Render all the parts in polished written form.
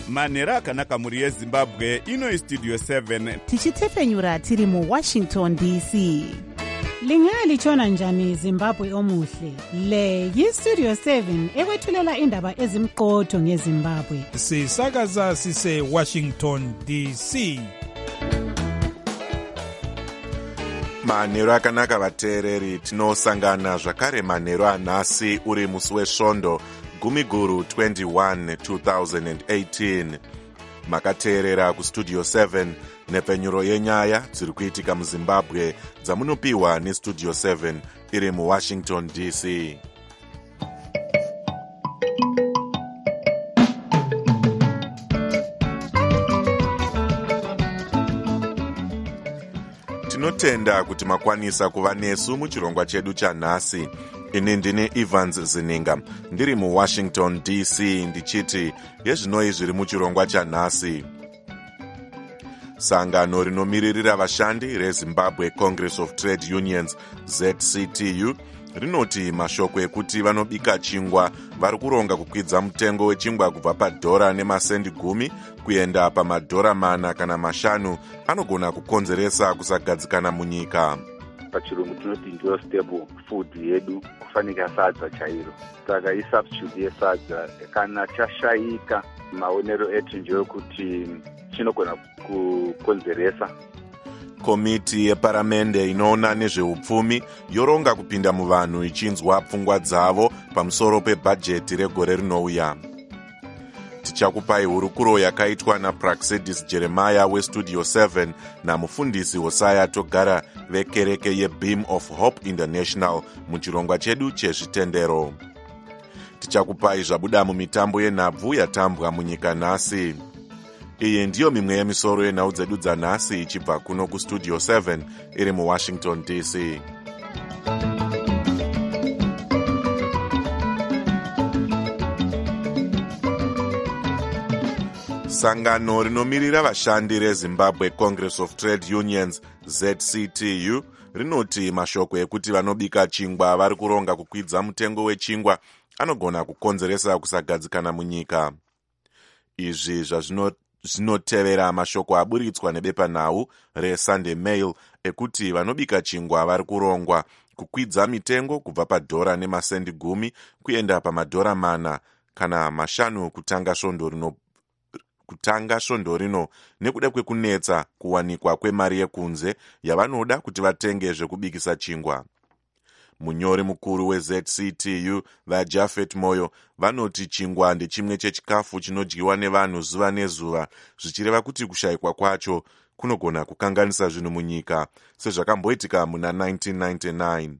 manhero akanaka mhuri yezimbabwe. Ino istudio 7 tichitefenyura tiri muwashington dc. Lingalitshona njani Zimbabwe omuhle? Le yistudio 7 ekwethulela indaba ezimqotho ngeZimbabwe. Sisakaza sise Washington DC. Manhero akanaka vateereri, tinosangana zvakare manhero anhasi uri musi wesvondo Gumiguru 21 2018. Makateerera kustudio 7 nepfenyuro yenyaya dziri kuitika muZimbabwe dzamunopiwa nestudio 7 iri muWashington DC. Tinotenda kuti makwanisa kuva nesu muchirongwa chedu chanhasi. Ini ndini Evans Zininga, ndiri muWashington DC, ndichiti yezvinoi zviri muchirongwa chanhasi. Sangano rinomiririra vashandi reZimbabwe Congress of Trade Unions ZCTU rinoti mashoko ekuti vanobika chingwa vari kuronga kukwidza mutengo wechingwa kubva padhora nemasendi 10 kuenda pamadhora 4 kana 5 anogona kukonzeresa kusagadzikana munyika. Pachirungu tinoti ndiyo stable food yedu kufanika sadza chairo. Saka isubstitute yesadza kana chashayika, maonero etu ndeyokuti chinogona kukonzeresa. Komiti yeparamende inoona nezveupfumi yoronga kupinda muvanhu ichinzwa pfungwa dzavo pamusoro pebhajeti regore rinouya. Tichakupai hurukuro yakaitwa naPraxedis Jeremiah westudio 7 namufundisi Hosea Togara vekereke yeBeam of Hope International muchirongwa chedu chezvitendero. Tichakupai zvabuda mumitambo yenhabvu yatambwa munyika nhasi. Iyi ndiyo mimwe yemisoro yenhau dzedu dzanhasi ichibva kuno kustudio 7 iri muWashington DC. Sangano rinomiririra vashandi reZimbabwe Congress of Trade Unions ZCTU rinoti mashoko ekuti vanobika chingwa vari kuronga kukwidza mutengo wechingwa anogona kukonzeresa kusagadzikana munyika. Izvi zvinotevera mashoko aburitswa nebepanhau reSunday Mail ekuti vanobika chingwa vari kurongwa kukwidza mitengo kubva padhora nemasendi 10 kuenda pamadhora 4 kana 5 kutanga svondo rino nekuda kwekunetsa kuwanikwa kwemari yekunze yavanoda kuti vatenge zvekubikisa chingwa. Munyori mukuru weZCTU vaJafet Moyo vanoti chingwa ndechimwe chechikafu chinodyiwa nevanhu zuva nezuva, zvichireva kuti kushayikwa kwacho kunogona kukanganisa zvinhu munyika sezvakamboitika muna 1999.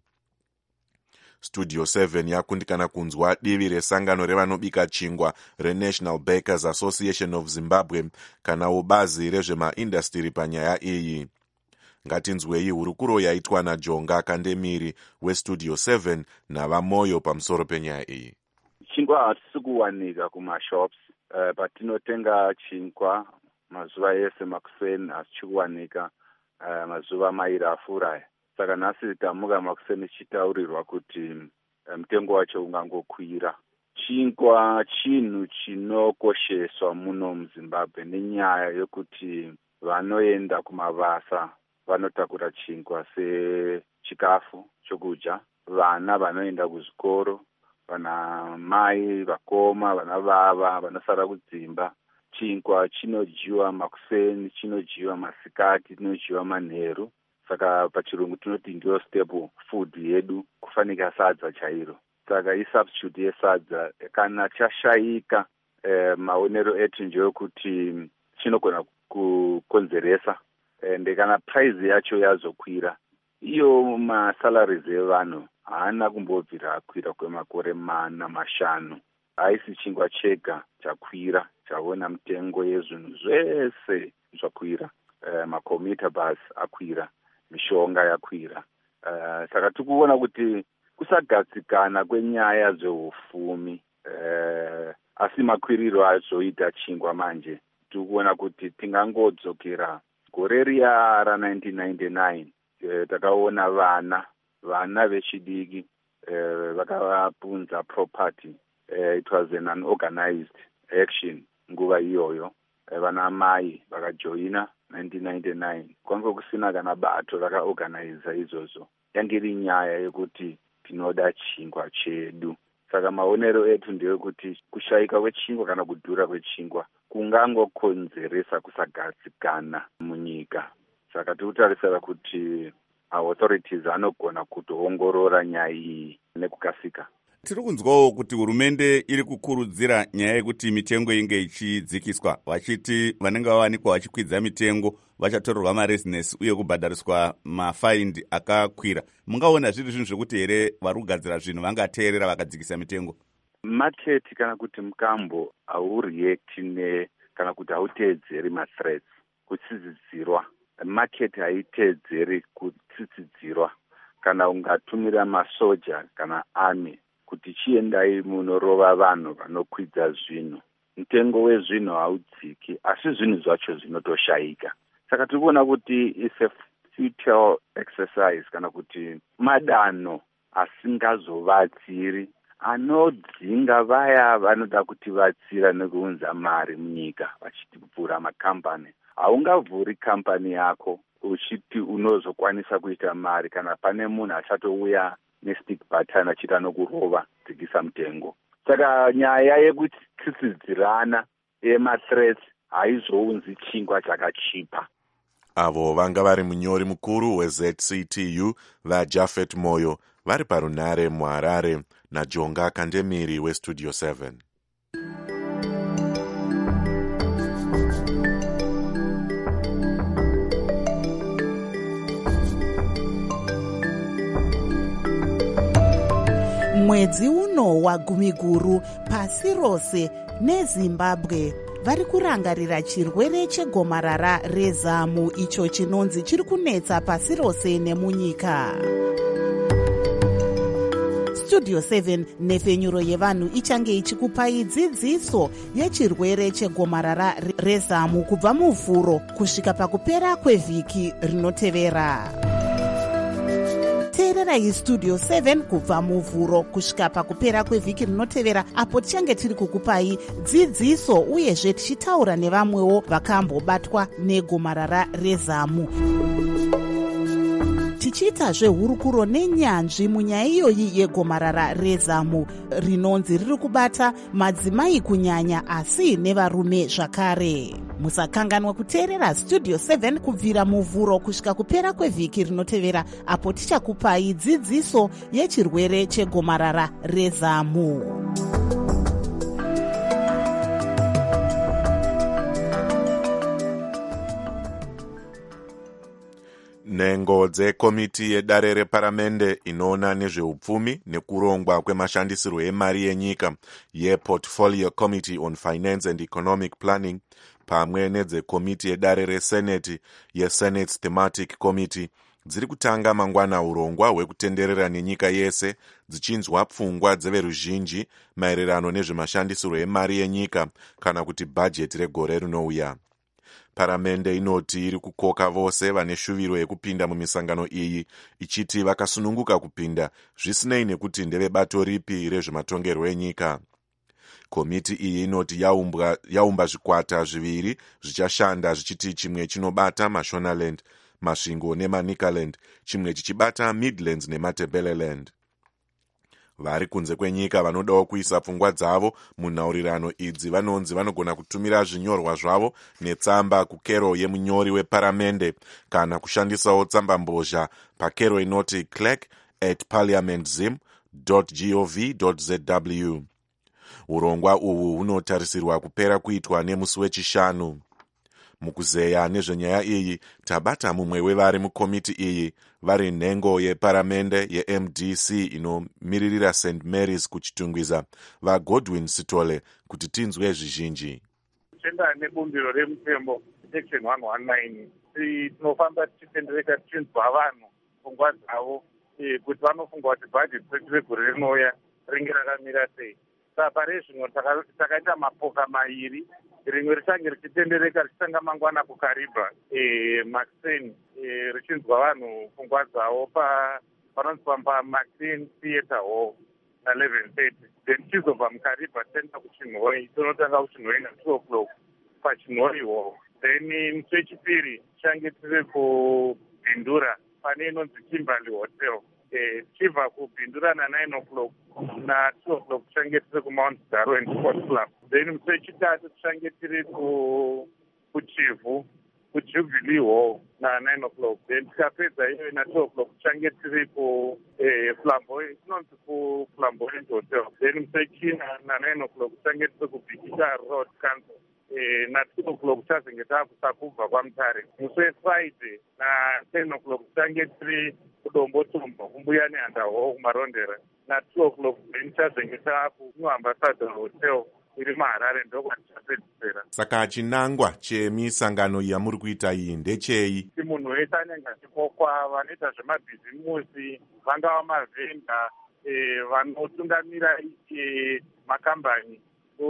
Studio 7 yakundikana kunzwa divi resangano revanobika chingwa reNational Bakers Association of Zimbabwe kana ubazi rezvemaindastiri panyaya iyi. Ngatinzwei hurukuro yaitwa naJonga Kandemiri westudio 7 navamoyo pamusoro penyaya iyi. Chingwa hatisi kuwanika kumashops. Patinotenga chingwa mazuva ese makuseni hasichi kuwanika mazuva mairi afuraya. Saka nhasi tamuka makuseni chitaurirwa kuti mutengo wacho ungangokwira. Chingwa chinhu chinokosheswa muno muZimbabwe nenyaya yokuti vanoenda kumabasa vanotakura chingwa sechikafu chokudya. Vana vanoenda kuzvikoro, vana mai, vakoma, vana baba vanosara kudzimba. Chingwa chinodyiwa makuseni, chinodyiwa masikati, chinodyiwa manheru. Saka pachirungu tinoti ndiyo stable food yedu kufanika sadza chairo. Saka isubstitute yesadza kana chashayika, maonero etu ndeyokuti chinogona kukonzeresa. Ende kana price yacho yazokwira, iyo masalaries evanhu haana kumbobvira kwira kwemakore 4-5. Haisi chingwa chega chakwira, chaona mutengo yezvinhu zvese zvakwira. Makomita basi akwira, mishonga yakwira. Saka tikuona kuti kusagadzikana kwenyaya dzeufumi, asi makwiriro azoita chingwa manje. Tikuona kuti tingangodzokera gore riya ra1999. Takaona vana vechidiki vakavapunza property. It was an unorganized action. nguva iyoyo vana mai vakajoina 1999 kwanga kusina kana bato rakaorganiza izvozvo. Yange iri nyaya yekuti tinoda chingwa chedu. Saka maonero etu ndeyekuti kushayika kwechingwa kana kudhura kwechingwa kungangokonzeresa kusagadzikana munyika. Saka tirikutarisira kuti authorities anogona kutoongorora nyaya iyi nekukasika. Tiri kunzwawo kuti hurumende iri kukurudzira nyaya yekuti mitengo inge ichidzikiswa, vachiti vanenge vawanikwa vachikwidza mitengo vachatorerwa marezinesi uye kubhadhariswa mafaindi akakwira. Mungaona zviri zvinhu zvekuti here vari kugadzira zvinhu vangateerera vakadzikisa mitengo? Market kana kuti mukambo haureacti kana kuti hauteedzeri mathreats kutsidzidzirwa. Market haiteedzeri kutsidzidzirwa. Kana ungatumira masoja kana army kuti chiendai munorova vanhu vanokwidza zvinhu, mutengo wezvinhu haudziki, asi zvinhu zvacho zvinotoshayika. Saka tiri kuona kuti is a futile exercise kana kuti madanho asingazovatsiri anodzinga vaya vanoda kuti vatsira nekuunza mari munyika vachivhura makambani. Haungavhuri kambani yako uchiti unozokwanisa kuita mari kana pane munhu achatouya nestick button achita nokurova dzikisa mutengo. Saka nyaya yekutsidzidzirana yemathreats haizounzi chingwa chakachipa. Avo vanga vari munyori mukuru weZCTU vaJafet Moyo vari parunhare muHarare naJonga Kandemiri weStudio 7. Mwedzi uno wagumiguru pasi rose neZimbabwe vari kurangarira chirwere chegomarara rezamu icho chinonzi chiri kunetsa pasi rose nemunyika. Studio 7 nhefenyuro yevanhu ichange ichikupai dzidziso yechirwere chegomarara rezamu kubva muvhuro kusvika pakupera kwevhiki rinotevera. Teererai Studio 7 kubva muvhuro kusvika pakupera kwevhiki rinotevera, apo tichange tiri kukupai dzidziso uyezve tichitaura nevamwewo vakambobatwa negomarara rezamu, tichiitazve hurukuro nenyanzvi munyaya iyoyi yegomarara rezamu rinonzi riri kubata madzimai kunyanya asi nevarume zvakare. Musakanganwa kuteerera Studio 7 kubvira muvhuro kusvika kupera kwevhiki rinotevera, apo tichakupai dzidziso yechirwere chegomarara rezamu. Nhengo dzekomiti yedare reparamende inoona nezveupfumi nekurongwa kwemashandisirwo emari yenyika yePortfolio Committee on Finance and Economic Planning pamwe nedzekomiti yedare reseneti yeSenate's Thematic Committee dziri kutanga mangwana urongwa hwekutenderera nenyika yese dzichinzwa pfungwa dzeveruzhinji maererano nezvemashandisirwo emari yenyika kana kuti bhajeti regore rinouya. Paramende inoti iri kukoka vose vane shuviro yekupinda mumisangano iyi ichiti vakasununguka kupinda zvisinei nekuti ndevebato ripi rezvematongerwo enyika. Komiti iyi inoti yaumba zvikwata zviviri zvichashanda zvichiti chimwe chinobata maShonaland, Masvingo neManicaland, chimwe chichibata Midlands neMatebeleland. Vari kunze kwenyika vanodawo kuisa pfungwa dzavo munhaurirano idzi vanonzi vanogona kutumira zvinyorwa zvavo netsamba kukero yemunyori weparamende kana kushandisawo tsamba mbozha pakero inoti clerk@parliamentzim.gov.zw. Urongwa uhwu hunotarisirwa kupera kuitwa nemusi wechishanu. Mukuzeya nezvenyaya iyi tabata mumwe wevari mukomiti iyi vari nhengo yeparamende yeMDC inomiririra St Mary's kuchitungwiza vaGodwin Sitole kuti tinzwe zvizhinji. Tenda nebumbiro remutembo section 119 tinofamba tichitendereka tichinzwa vanhu pfungwa dzavo kuti vanofunga kuti bhajeti redu regore rinouya ringe rakamira sei. Saka rezvino takaita mapoka mairi, rimwe richange richitendereka richitanga mangwana kukaribha Maxen richinzwa vanhu pfungwa dzavo panonzi paMaxen Theatre Hall. na11:30 then chizobva mukariba tienda kuchinhoi, tonotanga kuchinhoi na2 o'clock pachinhoi hall. Then musi wechipiri tichange tiri kubhindura pane inonzi Kimberley Hotel. Tichibva kubhindura na9 o'clock na2 o'clock tichange tiri kuMount Darwin Sport Club. Then musi wechitatu tichange tiri kuChivu kuJubilee Hall na9 o'clock. Then tikapedza iyo na2 o'clock tichange tiri kuFlamboyant, inonzi kuFlamboyant Hotel. Then musi wechina na9 o'clock tichange tiri kuBikita Road Council. Na2 o'clock tichazenge takusakubva kwaMutare. Musi weFriday na10 o'clock tichange tiri kudombotombo kumbuya neHandaho kumarondera. Na2 o'clock then tichazenge takuNewambassador Hotel iri muHarare, ndokwatichapedzisira. Saka chinangwa chemisangano yamuri kuita iyi ndechei? Kuti munhu wese anenge achipokwa, vanoita zvemabhizimusi, vangava mavhenda, vanotungamira makambani.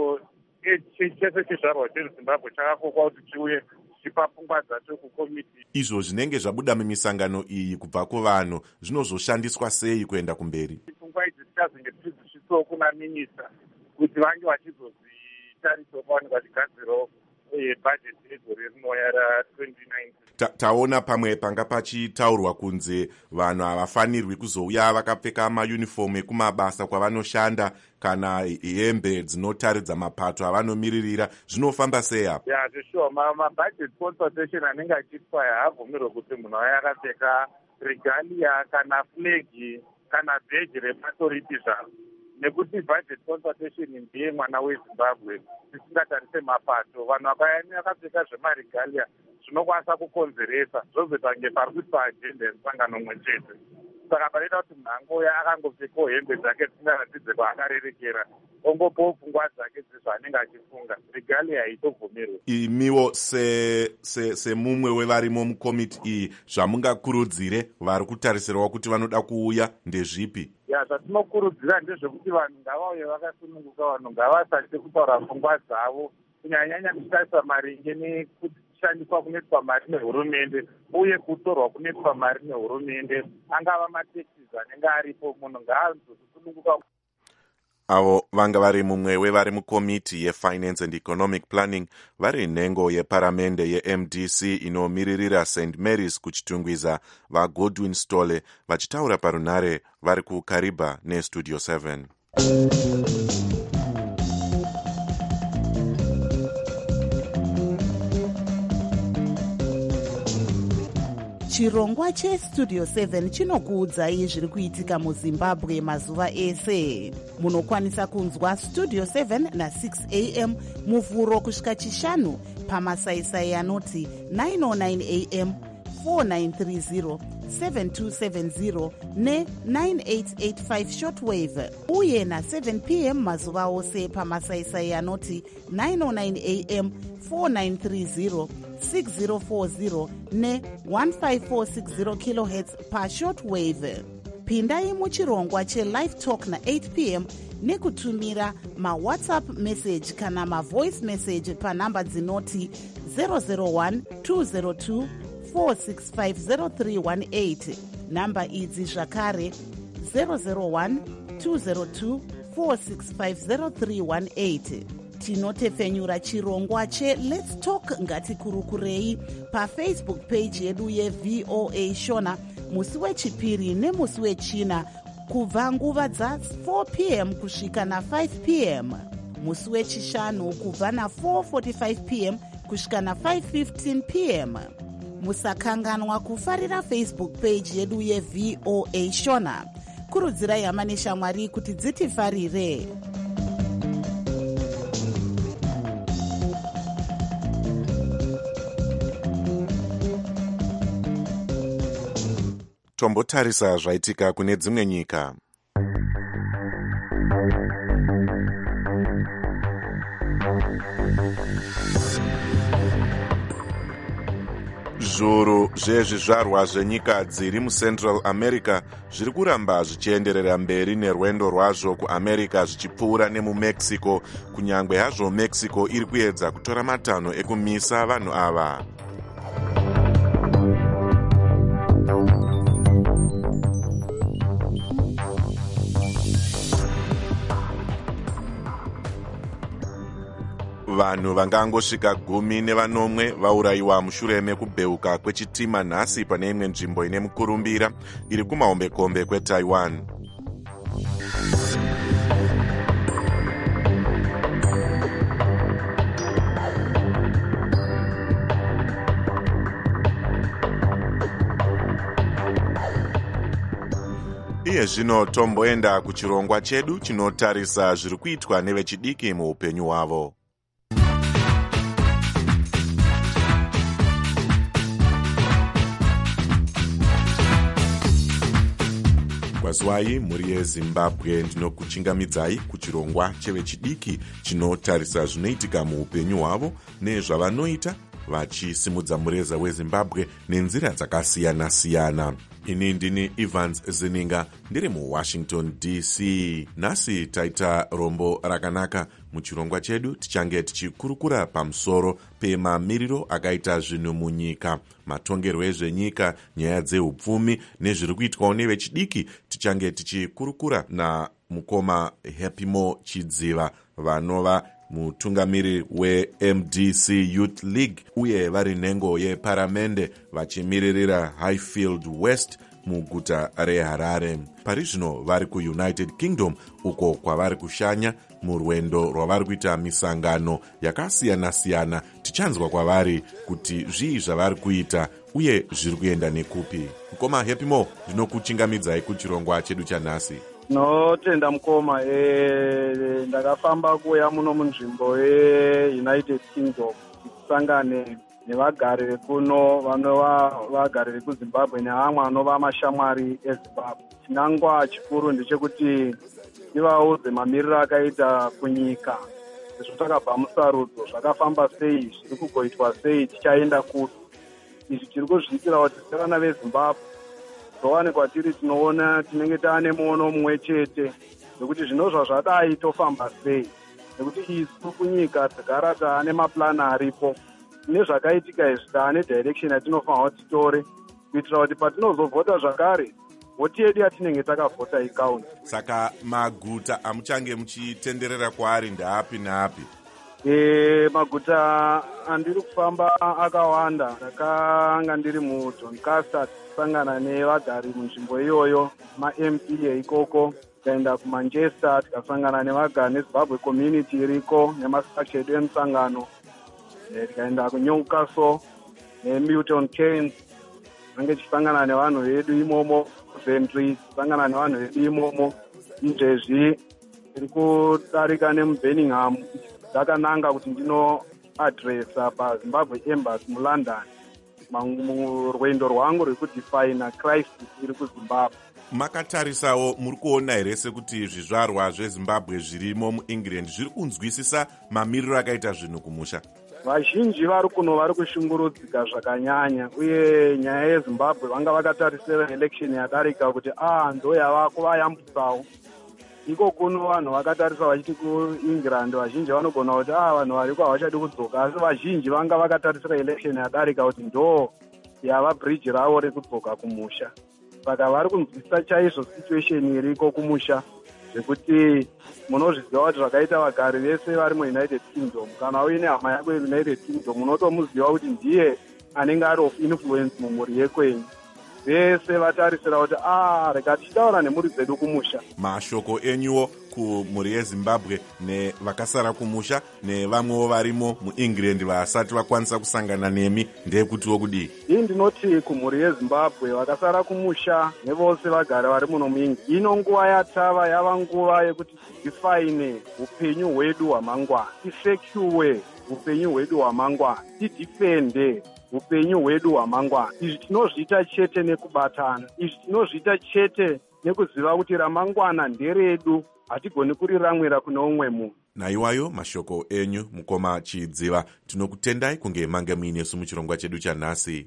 Chese chizvarwa chezimbabwe chakakokwa kuti chiuye chichipa pfungwa dzacho kukomiti. Izvo zvinenge zvabuda mumisangano iyi kubva kuvanhu zvinozoshandiswa sei kuenda kumberi? Pfungwa idzi tichazenge tichizvisvitsawo kuna minista kuti vange vachizozvitarisawo pavanenge vachigadzirawo bhajeti yegore rinouya ra2019. Taona pamwe panga pachitaurwa kunze vanhu havafanirwi kuzouya vakapfeka mayunifomu ekumabasa kwavanoshanda kana hembe dzinotaridza mapato avanomiririra. Zvinofamba sei apa? Zvishoma mabudget consultation anenge achiitwa haabvumirwe kuti munhu aya akapfeka regalia kana flegi kana bheji rebato ripi zvaro, nekuti budget consultation ndiye mwana weZimbabwe. Tisingatarise mapato, vanhu vakapfeka zvemaregalia zvinokwanisa kukonzeresa zvozotange pari kuti paajenda yemusangano mumwe chete. Saka panoita kuti munhu angoya akangopfekawo hembe dzake dzisingaratidze kwaakarerekera, ongopawo pfungwa dzake dzezvaanenge achifunga. Regalia haitobvumirwe. Imiwo semumwe wevarimo mukomiti iyi, zvamungakurudzire vari kutarisirwa kuti vanoda kuuya ndezvipi? Zvatinokurudzira ndezvekuti vanhu ngavauye vakasununguka, vanhu ngavasatye kutaura pfungwa dzavo, kunyanyanya kutarisa maringe nekushandiswa kunoitwa mari nehurumende uye kutorwa kunoitwa mari nehurumende. Angava matekisi anenge aripo, munhu ngaazosununguka. Avo vanga vari mumwe wevari mukomiti yeFinance and Economic Planning vari nhengo yeparamende yeMDC inomiririra St Mary's kuchitungwiza vaGodwin Stole vachitaura parunhare vari kuKariba neStudio 7. Chirongwa cheStudio 7 chinokuudzai zviri kuitika muZimbabwe mazuva ese. Munokwanisa kunzwa Studio 7 na6 am muvhuro kusvika chishanu pamasaisai anoti 909 am, 4930, 7270 ne9885 shortwave, uye na7 pm mazuva ose pamasaisai anoti 909 am, 4930, 6040 ne1546 kHz pashortwave. Pindai muchirongwa chelive talk na8 pm nekutumira mawhatsapp message kana mavoice message panhamba dzinoti 001 202 4650318. Namba idzi zvakare 001 202 4650318. Tinotefenyura chirongwa cheLet's Talk ngatikurukurei paFacebook page yedu yeVOA Shona musi wechipiri nemusi wechina kubva nguva dza4 pm kusvika na5 pm, musi wechishanu kubva na4:45 pm kusvika na5:15 pm. Musakanganwa kufarira Facebook page yedu yeVOA Shona. Kurudzirai hama neshamwari kuti dzitifarire. Tombotarisa zvaitika kune dzimwe nyika. Zviuru zvezvizvarwa zvenyika dziri muCentral America zviri kuramba zvichienderera mberi nerwendo rwazvo kuAmerica zvichipfuura nemuMexico, kunyangwe hazvo Mexico iri kuedza kutora matanho ekumisa vanhu ava. vanhu vangangosvika 10 vaurayiwa mushure mekubheuka kwechitima nhasi pane imwe nzvimbo ine mukurumbira iri kumahombekombe kweTaiwan. Iye zvino tomboenda kuchirongwa chedu chinotarisa zviri kuitwa nevechidiki muupenyu hwavo. Kwazwai mhuri yeZimbabwe, ndinokuchingamidzai kuchirongwa chevechidiki chinotarisa zvinoitika muupenyu hwavo nezvavanoita vachisimudza mureza weZimbabwe nenzira dzakasiyana-siyana. Ini ndini Evans Zininga ndiri muWashington DC. Nhasi taita rombo rakanaka. Muchirongwa chedu tichange tichikurukura pamusoro pemamiriro akaita zvinhu munyika, matongerwo ezvenyika, nyaya dzeupfumi nezviri kuitwawo nevechidiki. Tichange tichikurukura namukoma Happymo Chidziva vanova mutungamiri weMDC Youth League uye vari nhengo yeparamende vachimiririra Highfield West muguta reHarare. Pari zvino vari kuUnited Kingdom uko kwavari kushanya murwendo rwavari kuita misangano yakasiyana-siyana. Tichanzwa kwavari kuti zvii zvavari kuita uye zviri kuenda nekupi. Mukoma Happymo, ndinokuchingamidzai kuchirongwa chedu chanhasi. Notenda mukoma. Ndakafamba kuya muno munzvimbo yeUnited Kingdom kusangane nevagari vekuno vanova vagari vekuZimbabwe nevamwe vanova mashamwari eZimbabwe. Chinangwa chikuru ndechekuti tivaudze mamiriro akaita kunyika, zvotakabva musarudzo, zvakafamba sei, zviri kugoitwa sei, tichaenda kupi. Izvi tiri kuzviitira kuti sevana veZimbabwe towanikwa tiri tinoona tinenge taane muono mumwe chete nekuti zvinozva zvadai tofamba sei, nekuti isu kunyika tagara taane maplani aripo nezvakaitika izvi taane direction yatinofanira kuti titore kuitira kuti patinozovhota zvakare vhoti yedu yatinenge takavhota ikaunti. Saka maguta amuchange muchitenderera kwaari ndaapi naapi? Maguta andiri kufamba akawanda. Ndakanga ndiri muDoncaster kusangana nevagari munzvimbo iyoyo, maMP ikoko. Tikaenda kuManchester tikasangana nevagari neZimbabwe community iriko nemastructure edu emusangano. Tikaenda kuNewcastle neMilton Keynes ange tichisangana nevanhu vedu imomo. Ventry kusangana nevanhu vedu imomo. Izvezvi tiri kudarika nemuBirmingham ndakananga kuti ndinoadresa paZimbabwe Embassy muLondon murwendo rwangu rwekudefina crisis iri kuZimbabwe. Makatarisawo, muri kuona here sekuti zvizvarwa zveZimbabwe zvirimo muEngland zviri kunzwisisa mamiriro akaita zvinhu kumusha? Vazhinji vari kuno vari kushungurudzika zvakanyanya, uye nyaya yeZimbabwe vanga vakatarisira election yadarika kuti ndo yava kuvayambutsawo. Iko kuno vanhu vakatarisa vachiti kuEngland vazhinji vanogona kuti vanhu variko havachadi kudzoka, asi vazhinji vanga vakatarisira election yadarika kuti ndo yava bridge ravo rekudzoka kumusha. Saka vari kunzwisisa chaizvo situation iriko kumusha, zvekuti munozviziva kuti zvakaita vagari vese vari muUnited Kingdom. Kana uine hama yako yeUnited Kingdom unotomuziva kuti ndiye anenge ari of influence mumhuri yekwenyu. Vese vatarisira kuti rega tichitaura nemhuri dzedu kumusha. Mashoko enyuwo kumhuri yeZimbabwe nevakasara kumusha nevamwewo varimo muEngland vasati vakwanisa kusangana nemi ndeyekutiwo kudii? Ii ndinoti kumhuri yeZimbabwe vakasara kumusha nevose vagara vari muno muEngland, ino nguva yatava yava nguva yekuti tidefaine upenyu hwedu hwamangwana, tisecure upenyu hwedu hwamangwana, tidifende upenyu hwedu hwamangwana. Izvi tinozviita chete nekubatana, izvi tinozviita chete nekuziva kuti ramangwana nderedu, hatigoni kuriramwira kune umwe munhu. Naiwayo mashoko enyu, mukoma Chidziva, tinokutendai kunge mange muinesu muchirongwa chedu chanhasi.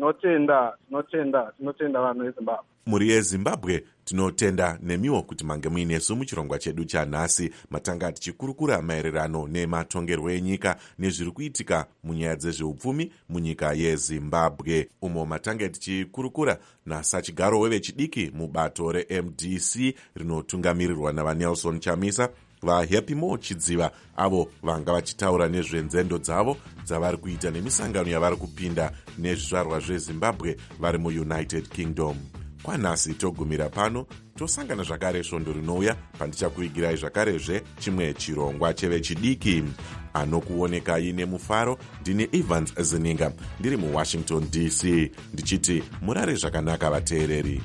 Tinotenda vanhu veZimbabwe. Muri yeZimbabwe tinotenda nemiwo kuti mange muinesu muchirongwa chedu chanhasi. Matanga tichikurukura maererano nematongerwo enyika nezviri kuitika munyaya dzezveupfumi munyika yeZimbabwe. Umo matanga tichikurukura nasachigaro wevechidiki mubato reMDC rinotungamirirwa navaNelson Chamisa vahappy more chidziva avo vanga vachitaura nezvenzendo dzavo dzavari kuita nemisangano yavari kupinda nezvizvarwa zvezimbabwe vari muunited kingdom. Kwanhasi togumira pano, tosangana zvakare svondo rinouya pandichakuigirai zvakarezve chimwe chirongwa chevechidiki. Anokuonekai nemufaro ndine Evans Zininga, ndiri muWashington DC, ndichiti murare zvakanaka vateereri.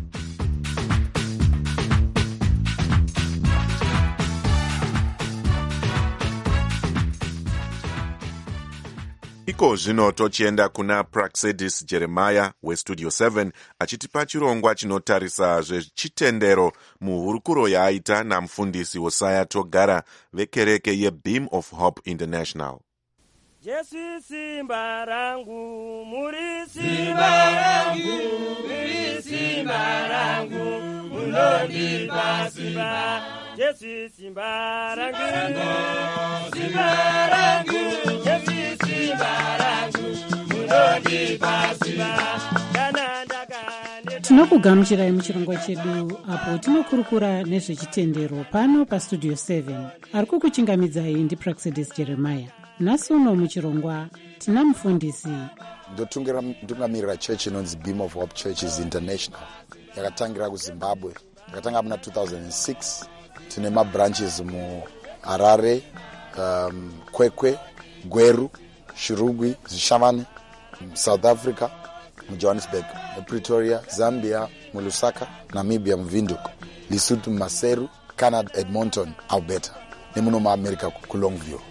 Iko zvino tochienda kuna Praxedis Jeremiah weStudio 7 achitipa chirongwa chinotarisa zvechitendero muhurukuro yaaita namufundisi Hosea Togara vekereke yeBeam of Hope International. Jesu simba rangu, muri simba rangu, muri simba rangu, munondipa simba. Jesu simba rangu, simba rangu, Jesu simba rangu, munondipa simba. Tinokugamuchirai muchirongwa chedu apo tinokurukura nezvechitendero pano paStudio 7. Ari kukuchingamidzai ndiPraxedis Jeremiah. Nhasi uno muchirongwa tina mufundisi ndotungamirira church inonzi Beam of Hope Churches International, yakatangira kuZimbabwe, yakatanga muna 2006. Tine mabranches muHarare, Kwekwe, Gweru, Shirugwi, Zvishavane, South Africa, muJohannesburg, Pretoria, Zambia, muLusaka, Namibia, muVindhoek, Lesotho, Maseru, Canada, Edmonton, Alberta, nemuno muAmerica kuLongview.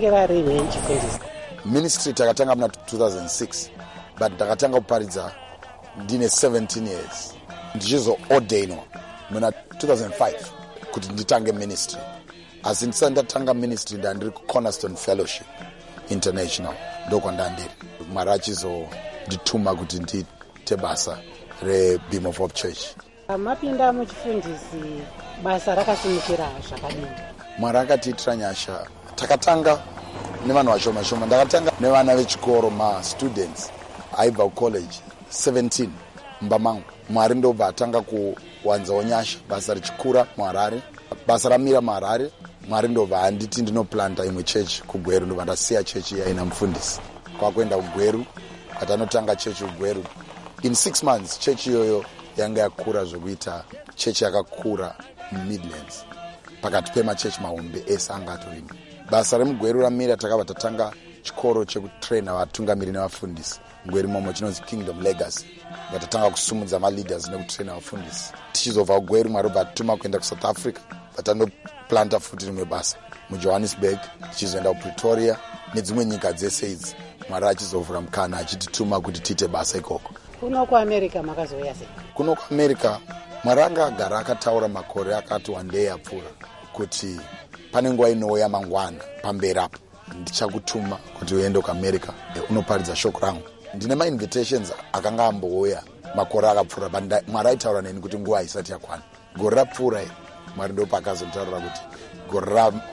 Ministry takatanga muna 2006, but takatanga kuparidza ndine 17 years. Ndichizoordainwa muna 2005 kuti nditange ministry. Asi ndisati ndatanga ministry ndandiri kuCornerstone Fellowship International, ndokwandandiri. Mwari achizondituma kuti ndiite basa reBeam of Hope Church. Mapinda muchifundisi, basa rakasimukira zvakadini? Mwari akatiitira nyasha. Takatanga nevanhu vashoma shoma. Ndakatanga nevana vechikoro, ma-students aibva kucollege 17 mumba mangu. Mwari ndobva atanga kuwanzawo nyasha. Basa richikura muHarare, basa ramira muHarare. Mwari ndobva anditi ndinoplanta imwe church kuGweru, ndobva ndasiya church yaina mufundisi kwakuenda kuGweru, katanotanga church kuGweru. In 6 months church iyoyo yanga yakura zvokuita church yakakura muMidlands, pakati pemachechi mahombe ese anga atorimo. Basa remuGweru ramira takabva tatanga chikoro chekutraina vatungamiri nevafundisi muGweru imomo chinonzi Kingdom Legacy. Vatatanga kusumudza maleaders nekutraina vafundisi. Tichizobva kuGweru Mwari obva atituma kuenda kuSouth Africa, vatandoplanta futi rimwe basa muJohannesburg, tichizoenda kuPretoria nedzimwe nyika dzese idzi. Mwari achizovhura mukana achitituma kuti tiite basa ikoko. Kuno kuAmerica makazouya sei? Kuno kuAmerica Mwari anga agara akataura makore akati wandei apfuura kuti pane nguva inouya mangwana pamberi apo ndichakutuma kuti uende kuAmerica unoparidza shoko rangu. Ndine ma-invitations akanga ambouya makore akapfuura, Mwari aitaura neni kuti nguva haisati yakwana. Gore rapfuura Mwari ndo paakazontaurira kuti gore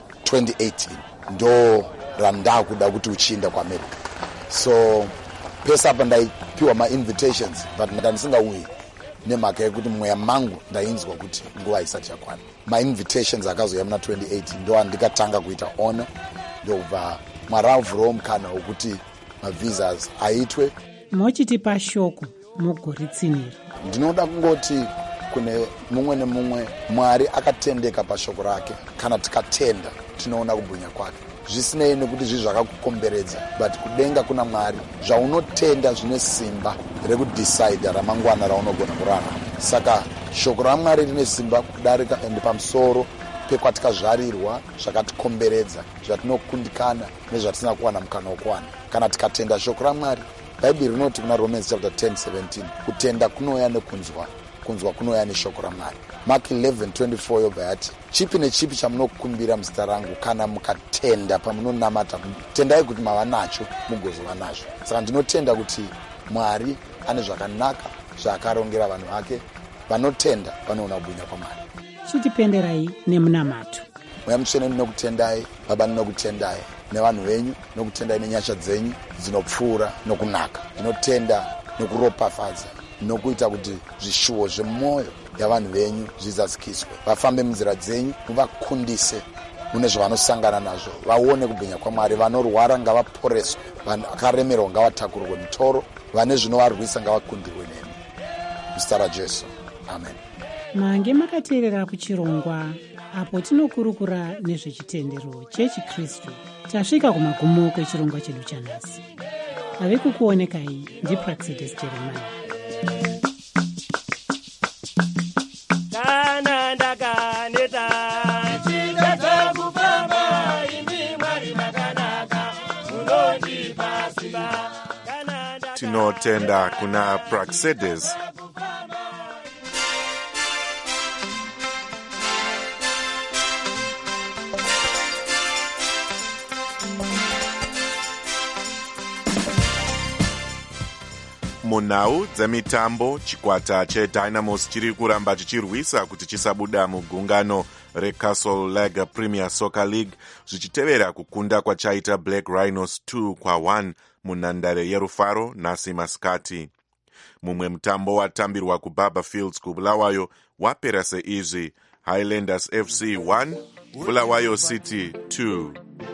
ra2018 ndo randakuda kuti uchienda kuAmerica. So pese apa ndaipiwa ma-invitations but ndandisingauyi nemhaka yekuti mweya mangu ndainzwa kuti nguva haisati yakwana. Ma-invitations akazoya muna 2018 ndo andikatanga kuita honor, ndobva Mwari avhurawo mukana wokuti mavisas aitwe. Mochitipa shoko mugoritsinira. Ndinoda kungoti kune mumwe nemumwe Mwari akatendeka pashoko rake. Kana tikatenda tinoona kubwinya kwake. Zvisinei nekuti zvi zvakakukomberedza, but kudenga kuna Mwari zvaunotenda zvine simba rekudecide ramangwana raunogona kurarama. Saka shoko raMwari rine simba kudarika ende pamusoro pekwatikazvarirwa zvakatikomberedza, zvatinokundikana nezvatisina kuwana mukana wokuwana. Kana tikatenda shoko raMwari, Bhaibheri rinoti kuna Romans chapter 10:17, kutenda kunouya nekunzwa, kunzwa kunouya neshoko raMwari. Mark 11:24 yobva yati, chipi nechipi chamunokumbira muzita rangu, kana mukatenda pamunonamata, tendai kuti mava nacho mugozova nazvo. Saka ndinotenda kuti Mwari ane zvakanaka zvaakarongera vanhu vake, vanotenda vanoona kubwinya kwaMwari. Chitipenderai nemunamato. Mweya Mutsvene ndinokutendai, Baba ndinokutendai nevanhu venyu, ndinokutendai nenyasha dzenyu dzinopfuura nokunaka. Ndinotenda nokuropafadza, nokuita kuti zvishuwo zvemwoyo yavanhu venyu zvizadzikiswe. Vafambe munzira dzenyu, muvakundise mune zvavanosangana nazvo, vaone kubwinya kwaMwari. Vanorwara ngavaporeswe, vakaremerwa ngavatakurwe mitoro, vane zvinovarwisa ngavakundirwe nemi. Muzita raJesu, amen. Mange makateerera kuchirongwa apo tinokurukura nezvechitendero chechikristu. Tasvika kumagumo kwechirongwa chedu chanhasi. Ave kukuonekai ndiPraxedis Jeremiah. Kana ndakaneta chitadza kufamba imi Mwari makanaka munondipa simba. Tinotenda kuna Praxedis. Munhau dzemitambo, chikwata cheDynamos chiri kuramba chichirwisa kuti chisabuda mugungano reCastle Leg Premier Soccer League zvichitevera kukunda kwachaita Black Rhinos 2-1 munhandare yerufaro nhasi masikati. Mumwe mutambo watambirwa kuBaba Fields kuBulawayo wapera seizvi: Highlanders FC 1, Bulawayo City 2.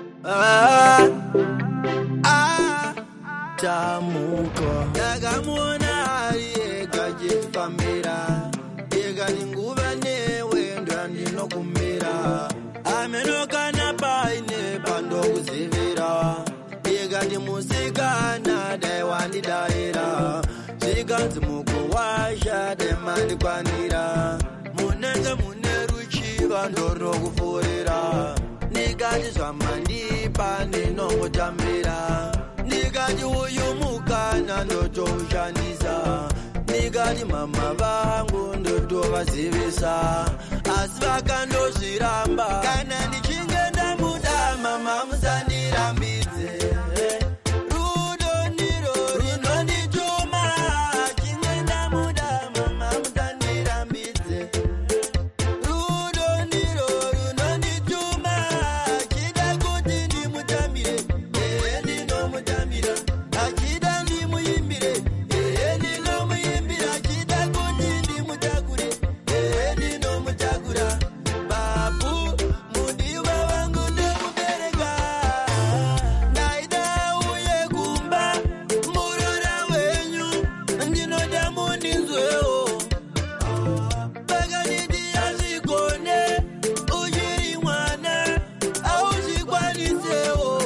Tamuko ndakamuona ari ega chifambira, ega ninguva newendo ndinokumira, amenokana paine pandokuzivira, ega ndimusikana dai wandidaira, zvikanzi mukuwasha demandikwanira, munenge mune ruchiva ndorokupfuurira, nikati zvamandipa ndinongotambira, nikati uyu mukana ndotoushandisa, nikati mama vangu ndotovazivisa, asi vakandozviramba. Kana ndichinge ndamuda mama musandirambidze, rudo ndiro runondituma, chinge ndamuda mama musandirambidze, rudo ndiro runondituma, chida kuti ndimutambire, ndinomutambira, achida ndimuimbire, ndinomuimbira, achida kuti ndimutakure, ndinomutakura. Babu mudiwa wangu ndomubereka, ndaida uye kumba murora wenyu, ndinoda mundinzwewo, pakaniti azvigone uchiri mwana auzvikwanisewo,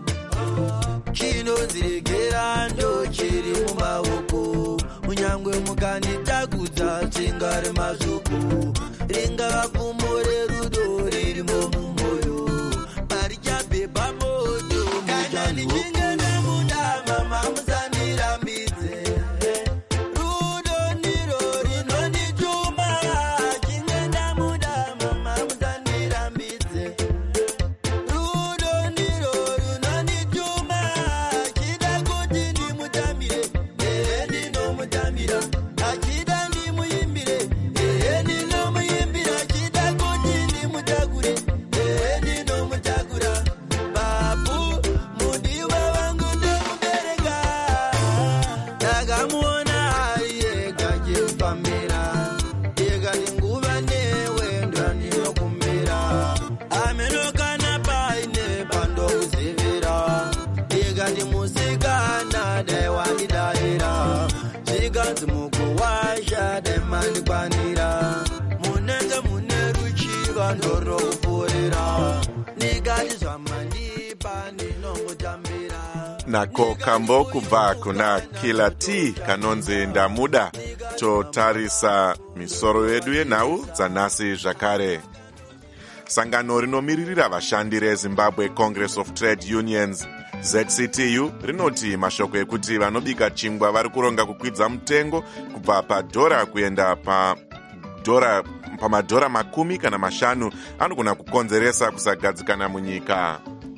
chinonziregera ndochiri mumaoko, unyangwe mukanditakudza zvingari mazvuku, ringava pfumo rerudo ririmo mumwoyo, marichapeba moto. Kana ndichinge ndamuda mama musandirambidze, rudo ndiro runondituma, chinge ndamuda mama musandirambidze, rudo ndiro runondituma, chida kuti ndimutambire, ndinomutambira, achida ndimuimbire, ndinomuimbira, chida kuti ndimutakure, ndinomutakura. Babu mudiwa wangu ndomubereka, ndakamuona ari ega chifambira, ega ninguva newendo ndinokumira, amenokana paine pandokuzivira, ega ndimusikana dai wandidaira, zvikanzi mukuwasha dai mandikwanira, munenge mune ruchiva ndorokupfuurira, nikati zvamandipa ndinongotambira. Nako kambo kubva kuna Killer T kanonzi ndamuda. Totarisa misoro yedu yenhau dzanhasi zvakare. Sangano rinomiririra vashandi reZimbabwe Congress of Trade Unions ZCTU rinoti mashoko ekuti vanobika chingwa vari kuronga kukwidza mutengo kubva padhora kuenda pamadhora 10 kana 5 anogona kukonzeresa kusagadzikana munyika.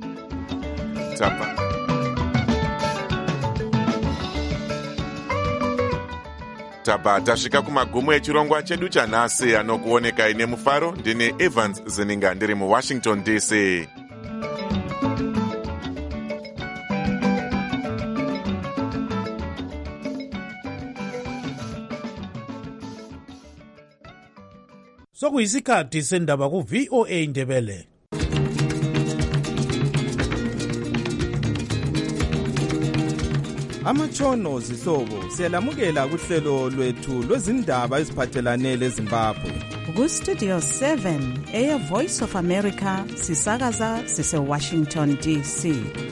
Tabva tasvika kumagumo echirongwa chedu chanhasi, anokuonekai nemufaro. Ndine Evans Zininga ndiri muWashington DC. Sokuyisikhathi sendaba ku VOA Ndebele. amatshono zihlobo siyalamukela kuhlelo lwethu lwezindaba eziphathelane leZimbabwe. Kustudio 7 Air Voice of America sisakaza sise-Washington DC.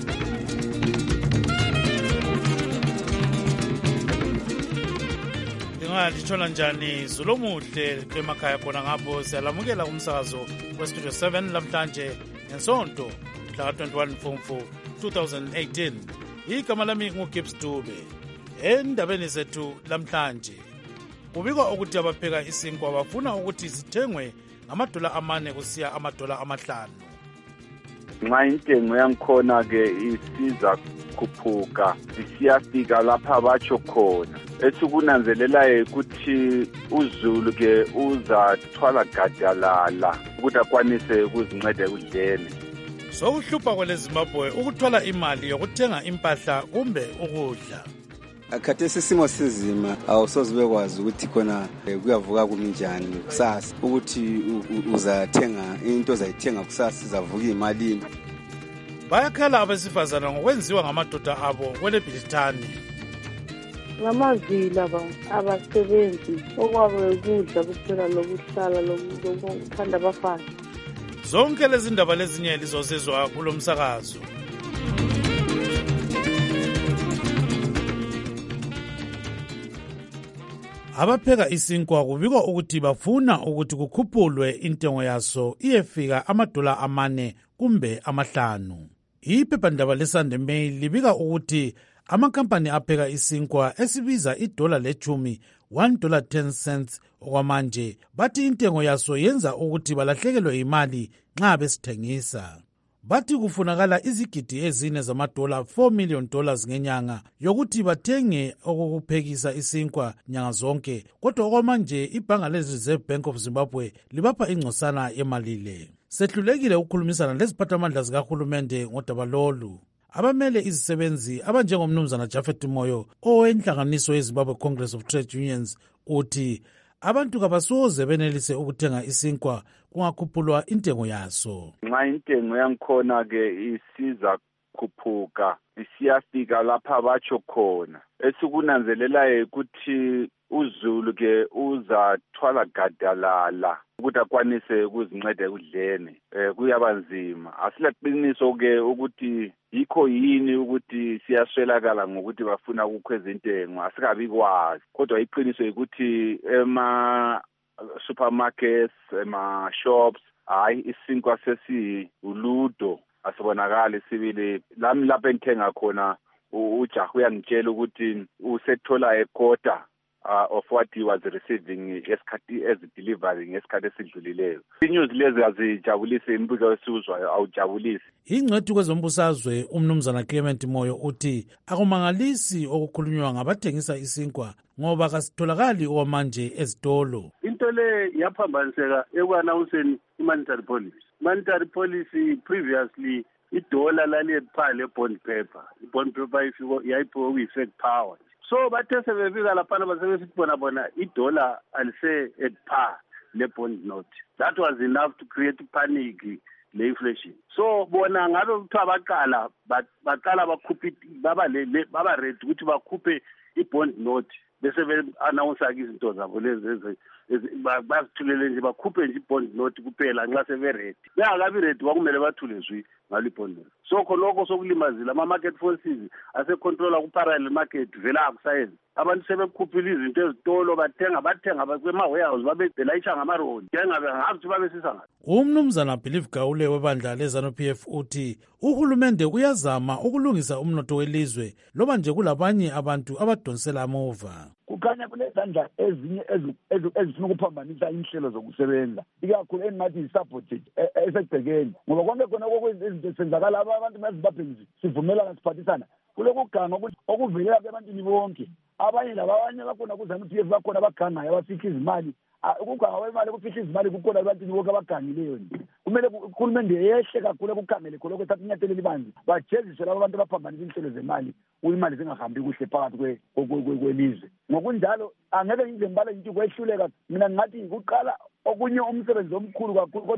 Lithola njani Zulumuhle emakhaya khona ngapho siyalamukela umsakazo westudio 7 lamhlanje ngesonto mhla 21 Mfumfu 2018. Igama lami nguGibbs Dube. Endabeni zethu lamhlanje kubikwa ukuthi abapheka isinkwa bafuna ukuthi sithengwe $4 kusiya $5. Nxa intengo yangikhona ke isiza khuphuka siyafika lapha batsho khona esikunanzelelayo ukuthi uZulu ke uzathwala gadalala ukuthi akwanise ukuzinceda ekudleni. Sokuhlupha kweleZimbabwe ukuthwala imali yokuthenga impahla kumbe ukudla. Akhathesi isimo sizima awusoze bekwazi ukuthi khona kuyavuka kuminjani kusasa ukuthi uzathenga into ozayithenga kusasa izavuka imalini. Bayakhala abesifazana ngokwenziwa ngamadoda abo kweleBrithani. Ngamavila abasebenzi okwabo ukudla kuphela lokuhlala lokuthanda abafana. Zonke lezi ndaba lezinye lizosizwa kulo msakazo. Abapheka isinkwa kubikwa ukuthi bafuna ukuthi kukhuphulwe intengo yaso iyefika $4 kumbe $5. Iphephandaba leSunday Mail libika ukuthi amakampani apheka isinkwa esibiza $10 $1.10 okwamanje bathi intengo yaso yenza ukuthi balahlekelwe imali nxa besithengisa. Bathi kufunakala izigidi ezine $4 $4 million ngenyanga yokuthi bathenge okukuphekisa isinkwa nyanga zonke, kodwa okwamanje ibhanga leReserve Bank of Zimbabwe libapha ingcosana yemali le. Sehlulekile ukukhulumisana leziphathamandla zikahulumende ngodaba lolu. Abamele izisebenzi abanjengomnumzana Japhet Moyo owenhlanganiso yeZimbabwe Congress of Trade Unions uthi abantu kabasoze benelise ukuthenga isinkwa kungakhuphulwa intengo yaso. Nxa intengo yangikhona ke isiza khuphuka siyafika lapha batsho khona esikunanzelelayo ukuthi uZulu ke uzathwala gadalala ukuthi akwanise ukuzinceda ekudleni. Kuyabanzima asilaqiniso ke ukuthi yikho yini ukuthi siyaswelakala ngokuthi bafuna ukukhweza intengo asikabi kwazi, kodwa iqiniso ukuthi supermarkets shops hayi isinkwa sesiuludo asibonakali sibili. Lami lapho engithenga khona ujaha uyangitshela ukuthi usethola ekota of what he was receiving esikhathi delivery ngesikhathi esidlulileyo. Inews lezi azijabulisi, imbuzo esizwayo awujabulisi. Ingcwethi kwezombusazwe umnumzana Clement Moyo uthi akumangalisi okukhulunywa ngabathengisa isinkwa ngoba kasitholakali okwamanje ezitolo. Into le yaphambaniseka ekwanawuseni monetary policy. Monetary policy previously idola laliyephala bond paper. Bond paper yayiphiwe kwi-effect power. So bathe sebefika laphana basebesithi bona idola alise at par le bond note. That was enough to create panic le inflation. So bona ngabe kuthiwa baqala bakhuphe baba ready ukuthi bakhuphe i-bond note bese be-announce izinto zabo lezi bazithulele nje bakhuphe nje i-bond note kuphela nxa seberedi. Bengakabi ready kwakumele bathule zwi ngalo i-bond note. So khonokho sokulimazile ama-market forces asecontrola ku-parallel market vela akusayenza. Abantu sebekhuphile izinto ezitolo bathenga kwema-warehouse babelayisha ngamaroli ngathi babesisa ngathi. Umnumzana Believe Gawule webandla leZANU-PF uthi uhulumende uyazama ukulungisa umnotho welizwe loba nje kulabanye abantu abadonsela amova. Kukhanya kunezandla ezinye ezifuna ukuphambanisa inhlelo zokusebenza ikakhulu engathi yi-sabotage esegcekeni ngoba konke khona okwezinto senzakala abantu beZimbabwe sivumelana siphathisana kulokuganga okuvelela ebantwini bonke. Abanye bakhona kuZANU-PF bakhona abagangayo abafihla izimali. Ukuganga kwemali ukufihla izimali kukhona ebantwini bonke abagangileyo. Kumele uhulumende yehle kakhulu ekukhangele khona ukuthatha inyathelo elibanzi bajeziswe labo abantu abaphambanisa inhlelo zemali imali zingahambi kuhle phakathi kwelizwe. Ngokunjalo angeke ngize mbale nje kwehluleka mina ngathi kuqala okunye umsebenzi omkhulu kakhulu kodwa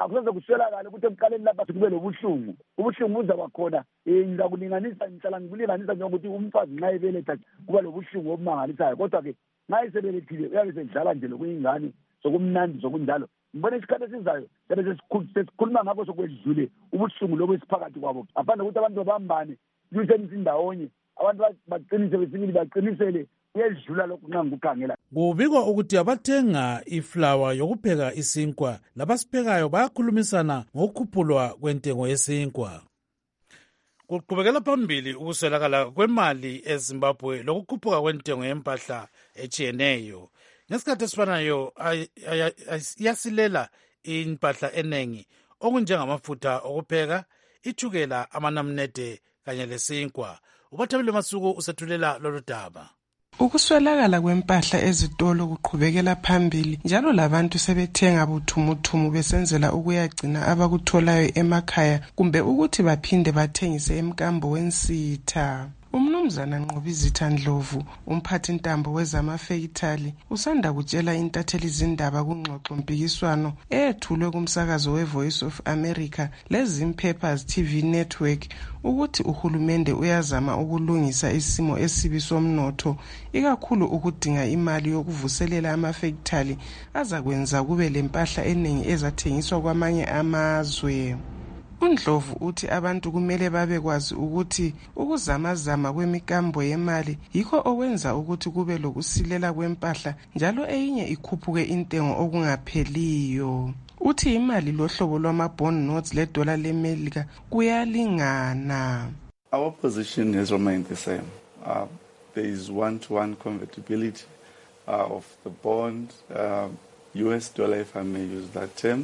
akusoze kuswelakale ukuthi ekuqaleni lapha kube lobuhlungu. Ubuhlungu buzaba khona. Ngizakulinganisa ngikulinganisa njengokuthi umfazi nxa ebeletha kuba lobuhlungu obumangalisayo, kodwa-ke nxa esebelethile uyabe sedlala nje lokuyingane sokumnandi sokunjalo. Ngibona isikhathi esizayo sabe sesikhuluma ngakho sokwedlule ubuhlungu lobu esiphakathi kwabo. Afana ukuthi abantu babambane lusendawonye, abantu baqinise besibili baqinisele uyedlula lokhu nxa ngikukhangela. Kubikwa ukuthi abathenga iflawa yokupheka isinkwa labasiphekayo bayakhulumisana ngokukhuphulwa kwentengo yesinkwa. Kuqhubekela phambili ukuswelakala kwemali eZimbabwe lokukhuphuka kwentengo yempahla etshiyeneyo. Ngesikhathi esifanayo iyasilela impahla eningi okunjengamafutha okupheka, ithukela, amanamunede kanye lesinkwa. Ubathabile Masuku usethulela lolu daba. Ukuswelakala kwempahla ezitolo kuqhubekela phambili njalo labantu sebethenga buthumuthumu besenzela ukuyagcina abakutholayo emakhaya kumbe ukuthi baphinde bathengise emkambo wensitha. Umnumzana Nqobizitha Ndlovu, umphathi ntambo wezamafekithali, usanda kutshela intatheli zindaba kungxoxo mpikiswano eyethulwe kumsakazo weVoice of America leZim Papers TV Network ukuthi uhulumende uyazama ukulungisa isimo esibi somnotho, ikakhulu ukudinga imali yokuvuselela amafekithali azakwenza kube lempahla eningi ezathengiswa kwamanye amazwe. UNdlovu uthi abantu kumele babekwazi ukuthi ukuzamazama kwemikambo yemali yikho okwenza ukuthi kube lokusilela kwempahla njalo eyinye ikhuphuke intengo okungapheliyo. Uthi imali lohlobo lwama-bond notes ledola leMelika kuyalingana. Our position has remained the same. There is one-to-one convertibility of the bond, US dollar, if I may use that term,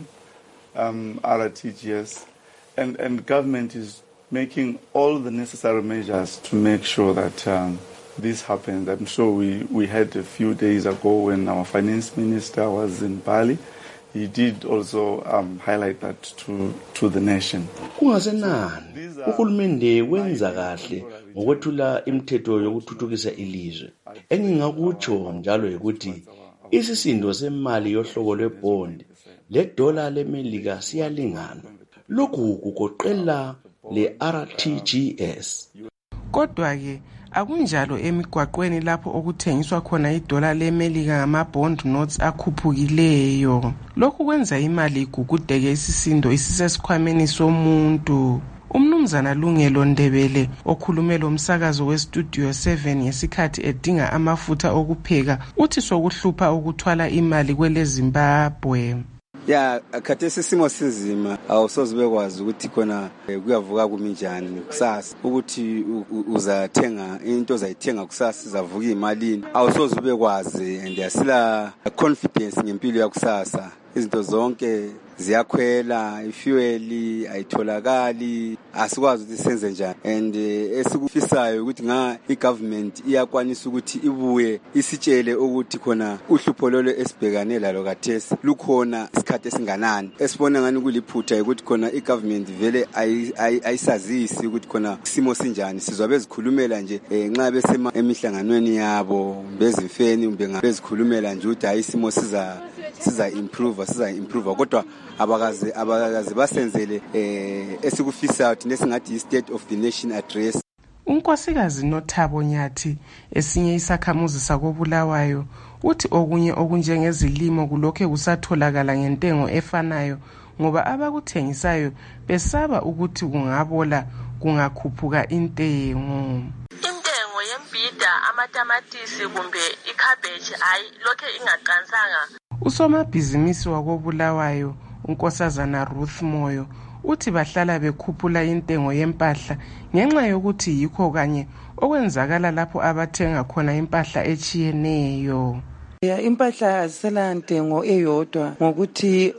RTGS. And government is making all the necessary measures to make sure that this happens. I'm sure we had a few days ago when our finance minister was in Bali. He did also highlight that to the nation. Kungasenani uhulumende wenza kahle ngokwethula imithetho yokuthuthukisa ilizwe. Engingakutsho njalo ukuthi isisindo semali yohlobo lwebond ledola leMelika siyalingana. Lokhu kugoqela le-RTGS. Kodwa-ke akunjalo emigwaqweni lapho okuthengiswa khona idola leMelika ngama-bond notes akhuphukileyo. Lokhu kwenza imali igugudeke isisindo isisesikhwameni somuntu. Umnumzana Lungelo Ndebele okhulume lo msakazo weStudio 7 ngesikhathi edinga amafutha okupheka uthi sokuhlupha ukuthwala imali kwele Zimbabwe. Ya khathesi isimo sinzima awusoze bekwazi ukuthi khona kuyavuka kuminjani kusasa ukuthi uzathenga into ozayithenga kusasa izavuka imalini awusoze bekwazi and yasila confidence ngempilo yakusasa. Izinto zonke ziyakhwela, ifuel ayitholakali, asikwazi ukuthi senze njani. And esikufisayo ukuthi igovernment iyakwanisa ukuthi ibuye isitshele ukuthi khona uhlupho lolo esibhekane lalo kathesi lukhona isikhathi esinganani. Esibona ngani kuliphutha ukuthi khona igovernment vele ayisazisi ukuthi khona isimo sinjani. Sizwa bezikhulumela nje nxa besema emihlanganweni yabo bezimfeni bezikhulumela nje ukuthi hayi isimo siza improve kodwa abakaze basenzele esikufisayo thina singathi i-State of the Nation address. Unkosikazi Nothabo Nyathi esinye isakhamuzi sakobulawayo uthi okunye okunjengezilimo kulokho kusatholakala ngentengo efanayo ngoba abakuthengisayo besaba ukuthi kungabola kungakhuphuka intengo. Intengo yembida, amatamatisi kumbe ikhabeji hayi lokho ingaqansanga. Usomabhizinisi wakobulawayo unkosazana Ruth Moyo uthi bahlala bekhuphula intengo yempahla ngenxa yokuthi yikho kanye okwenzakala lapho abathenga khona impahla echiyeneyo. Impahla azisela ntengo eyodwa ngokuthi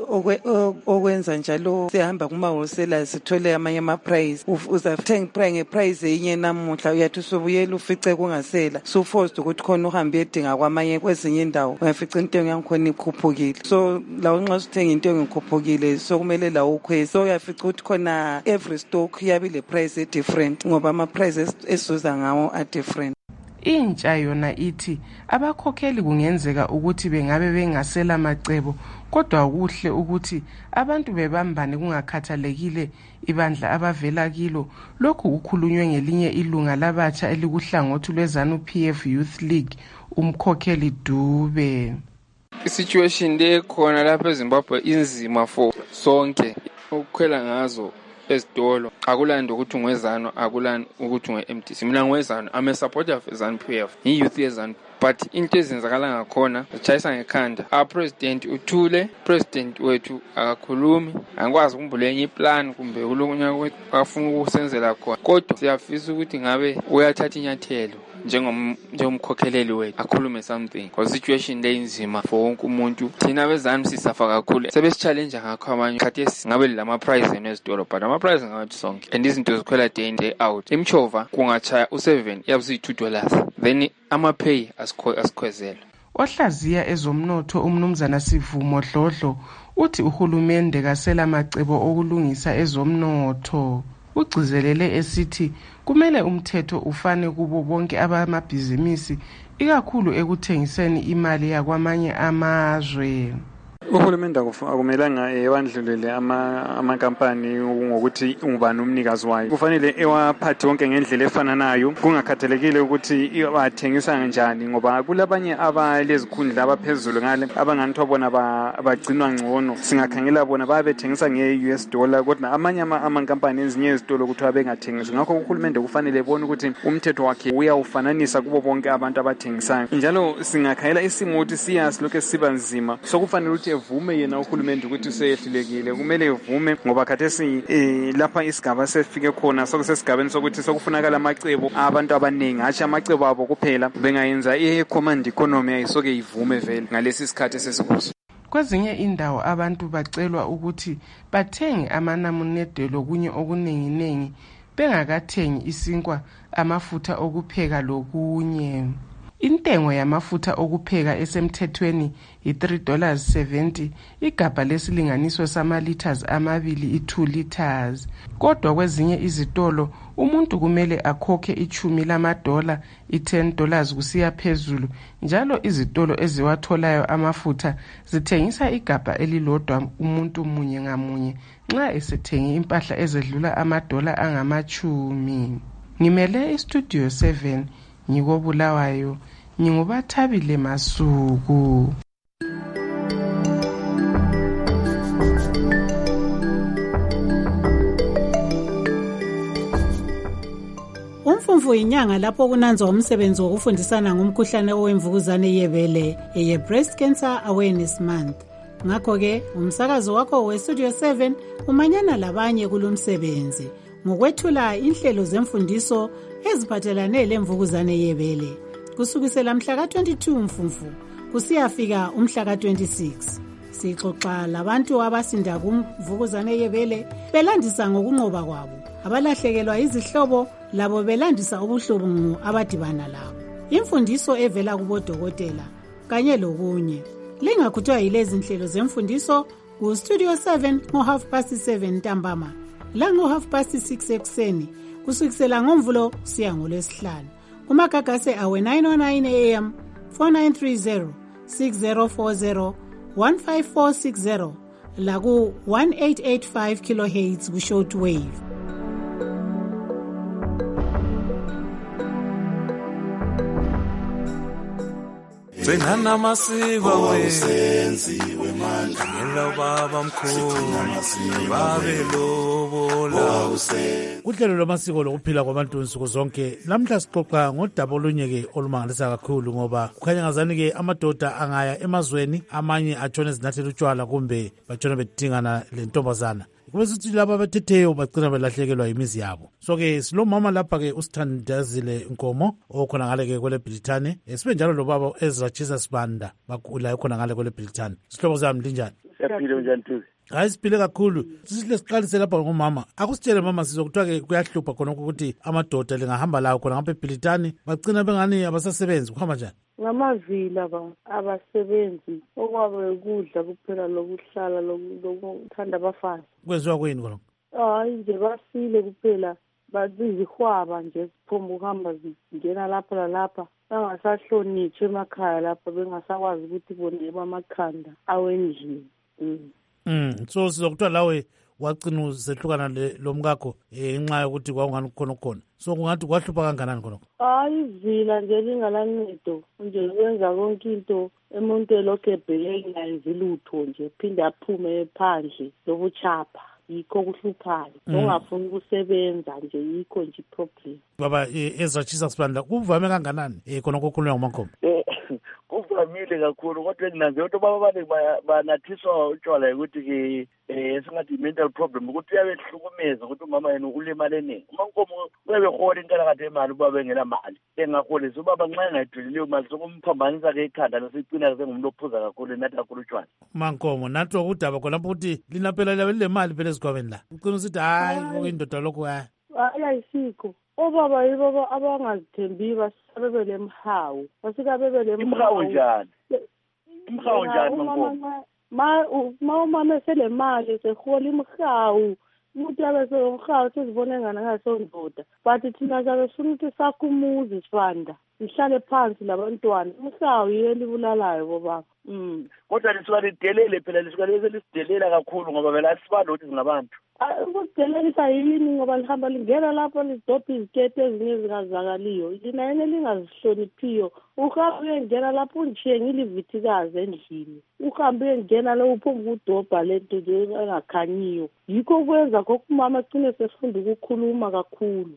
okwenza njalo sihamba kumahosela sithole amanye ama-price. Uzathenga price ngeprice enye namuhla uyathi usubuyela ufice kungasela. So forced ukuthi khona uhambe edinga kwamanye kwezinye indawo uyafica intengo yankhona ikhuphukile. So lawo nxa usithenga intengo ikhuphukile so kumele lawo ukhweze. So uyafica ukuthi khona every stock yabe le price different ngoba ama-price esuza ngawo are different. Intsha yona ithi abakhokheli kungenzeka ukuthi bengabe bengasela macebo kodwa kuhle ukuthi abantu bebambane kungakhathalekile ibandla abavela kilo. Lokhu kukhulunywe ngelinye ilunga labatsha elikuhlangothi lweZANU-PF Youth League, umkhokheli Dube. I-situation le khona lapha eZimbabwe inzima for sonke ukukhwela ngazo ezitolo. Akulandi ukuthi ungwezano, akulandi ukuthi ungwe-MDC. Mina ngwezano, I'm a supporter of ZANU-PF, i-youth yeZANU. But into ezenzakala ngakhona zitshayisa ngekhanda. Our president uthule, president wethu akakhulumi, angikwazi ukumbula enye iplan kumbe ulokunya afuna ukusenzela khona. Kodwa siyafisa ukuthi ngabe uyathatha inyathelo njengomkhokheleli wethu akhulume something, because situation le inzima for wonke umuntu. Thina bezanu sisafa kakhulu, sebesichallenge ngakho amanye khathesi ngabe lama price nezitolo, but ama price ngathi sonke and izinto zikhwela day in day out. Imchova kungachaya u7 yabusi $2, then ama pay asikhwezela. Ohlaziya ezomnotho umnumzana Sivumo Dlodlo uthi uhulumende kasela macebo okulungisa ezomnotho. Ugcizelele esithi kumele umthetho ufane kubo bonke abamabhizinisi, ikakhulu ekuthengiseni imali yakwamanye amazwe. Uhulumende akumelanga ewandlulele amakampani ngokuthi ungubani umnikazi wayo. Kufanele ewaphathe wonke ngendlela efananayo, kungakhathalekile ukuthi bathengisa kanjani, ngoba kulabanye abalezikhundla abaphezulu ngale abanganthi bona bagcinwa ngcono. Singakhangela bona babethengisa nge-US dollar, kodwa amanye amakampani ezinye izitolo ukuthi bengathengisi. Ngakho uhulumende kufanele ebone ukuthi umthetho wakhe uyawufananisa kubo bonke abantu abathengisayo. Njalo singakhayela isimo ukuthi siyasi lokho siba nzima, so kufanele ukuthi evume yena uhulumende ukuthi useyehlulekile. Kumele evume ngoba khathesi lapha isigaba sefike khona sokusesigabeni sokuthi sokufunakala amacebo abantu abaningi, hatshi amacebo abo kuphela. Bengayenza i-command economy ayisoke ivume vele ngalesi sikhathi sesikuso. Kwezinye indawo abantu bacelwa ukuthi bathenge amanamunedelo kunye okuningi bengakathengi isinkwa, amafutha okupheka lokunye. Intengo yamafutha okupheka esemthethweni $3.70, igabha lesilinganiso sama-liters 2 2 liters. Kodwa kwezinye izitolo umuntu kumele akhokhe $10 $10 kusiya phezulu. Njalo izitolo eziwatholayo amafutha zithengisa igabha elilodwa umuntu munye ngamunye nxa esethenge impahla ezedlula $10. Ngimele iStudio 7 ngikobulawayo, ngingubathabile Masuku. Umfumfu inyanga lapho kunanzwa umsebenzi wokufundisana ngomkhuhlane owemvukuzane yebele eye-Breast Cancer Awareness Month. Ngakho-ke umsakazo wakho weStudio 7 umanyana labanye kulumsebenzi ngokwethula inhlelo zemfundiso eziphathelane lemvukuzane yebele kusukisela mhla ka-22 Mfumfu kusiyafika umhla ka-26. Sixoxa labantu abasinda kumvukuzane yebele belandisa ngokunqoba kwabo, abalahlekelwa izihlobo labo belandisa ubuhlungu abadibana labo, imfundiso evela kubodokotela kanye lokunye. Lingakhuthwa yilezi nhlelo zemfundiso kuStudio 7 ngo-7:30 ntambama la ngo-6:30 ekuseni kusukisela ngoMvulo siya ngoLwesihlanu. Kumagagase awe 909 AM 4930 6040 15460 la ku 1885 kHz ku shortwave. Gcina amasiko wenziwe manje ngelo baba mkhulu babelobola. Uhlelo lwamasiko lokuphila kwabantu nsuku zonke namhla sixoxa ngodaba olunyeke olumangalisa kakhulu, ngoba kukhanya ngazani-ke amadoda angaya emazweni amanye atshone zinathela utshwala kumbe batshone bedingana lentombazana, kube sithi laba abathetheyo bagcina belahlekelwa yimizi yabo. So-ke silomama lapha-ke uSithandazile Nkomo okhona ngale-ke kwele Bhilithane, sibe njalo lobaba Ezra Jesus Banda bakula ekhona ngale kwele Bhilithane. Sihlobo zami linjani? Siyaphila njani Thuzi? Hayi siphile kakhulu. Sisile siqalise lapha ngomama. Akusitshele mama sizokuthiwa-ke kuyahlupha khona ukuthi amadoda lingahamba lawo khona ngapha eBhilithane bagcina bengani abasasebenzi, kuhamba njani? Ngamavila abasebenzi okwabe ukudla kuphela lokuhlala lokuthanda abafazi. Kwenziwa kuyini khona? Hayi nje basile kuphela bazizihwaba nje ziphomba ukuhamba zingena lapha lalapha, bangasahlonitshwa emakhaya lapha, bengasakwazi ukuthi bonke bamakhanda awendlini. So sizokuthiwa lawe wagcina usehlukana lomkakho ngenxa yokuthi kwakungani khona so kungathi kwahlupha kanganani khonokho? Hayi, ivila nje lingalancedo nje kwenza konke into umuntu elokhu ebheke ngayenzi lutho nje phinde aphume phandle lobuchapha yikho kuhluphayo ongafuni ukusebenza nje yikho nje problem. Baba Ezra Jesus Sibanda, kuvame kanganani khonokho okukhulunywa nguMakhombe? Kuvamile kakhulu kodwa nginanze ukuthi baba abaningi banathiswa utshwala ukuthi esingathi mental problem ukuthi uyabehlukumeza ukuthi umama yena ulimali eningi. UMakhombe uyabehola inkalakatha emali ubaba engela mali engaholisi ubaba nxa engayidulile imali sokumphambanisa-ke ikhanda lasicina sengumntu ophuza kakhulu enathi kakhulu utshwala. Makhombe nathi okudaba khonapho ukuthi lina phela le mali phela ezikhwabeni la ucina usithi hayi okuyindoda lokhu hayi ayisikho. Obaba yibo abangazithembi basabebele emhawu. Basika bebele emhawu njani? Emhawu njani Makhombe? Umama selemali sehola imhawu. Umuntu yabesemhawu sizibone ngana ngasondoda. But thina zabe sifuna ukuthi sakhe umuzi sifanda. Sihlale phansi labantwana. Imhawu yiyo libulalayo baba. Kodwa lisuka lidelele phela lisuka lisidelela kakhulu ngoba vela asibani ukuthi singabantu. Ukudelelisa yini ngoba lihamba lingena lapho lidobha izikete ezinye ezingazakaliyo lina yena lingazihloniphiyo uhambe uyengena lapho unjhiye ngilivithikazi endlini uhambe uyengena lo uphumba udobha lento nje engakhanyiyo yikho kwenza kokumama agcine sefunda ukukhuluma kakhulu.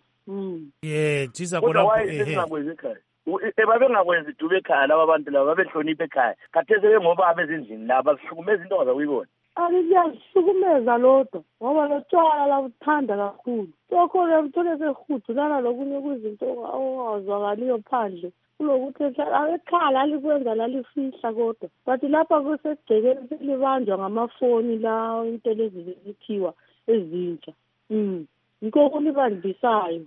Jisa khonapho babengakwenzi idube ekhaya laba bantu laba babehlonipha ekhaya khathesi bengobaba ezindlini laba sihlukumeza into ongazakuyibona. Aliyasukumeza lodwa ngoba lotshwala labuthanda kakhulu sokho-ke uthole sehudulana lokunye kuzinto ongazwakaliyo phandle kulokuthi ekhala alikwenza lalifihla kodwa but lapha kusegcekeni selibanjwa ngamafoni la into lezi zithiwa ezintsha yikho kulibambisayo.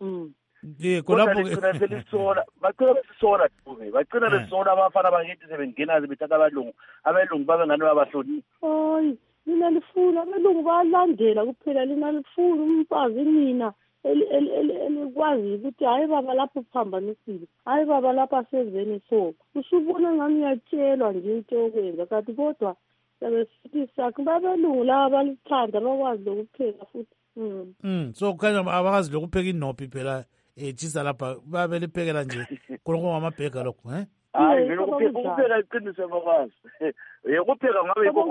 Bacina besisola Dube bacina besola abafana bakithi sebengena bethatha abelungu babe ngani babahloniphi. Hayi mina lifuna abelungu bayalandela kuphela lina lifuna umfazi nina elikwazi ukuthi hayi baba lapho uphambanisile hayi baba lapha sezeni so usubona ngani uyatshelwa nje into yokwenza kanti kodwa sabe sithi sakhe babelungu laba balithanda bakwazi lokupheka futhi. So kukhanya abakazi lokupheka inophi phela Jisa lapha babeliphekela nje khonokho ngamabhega lokho hayi vele ukupheka iqiniso bakwazi ukupheka ngabe yikho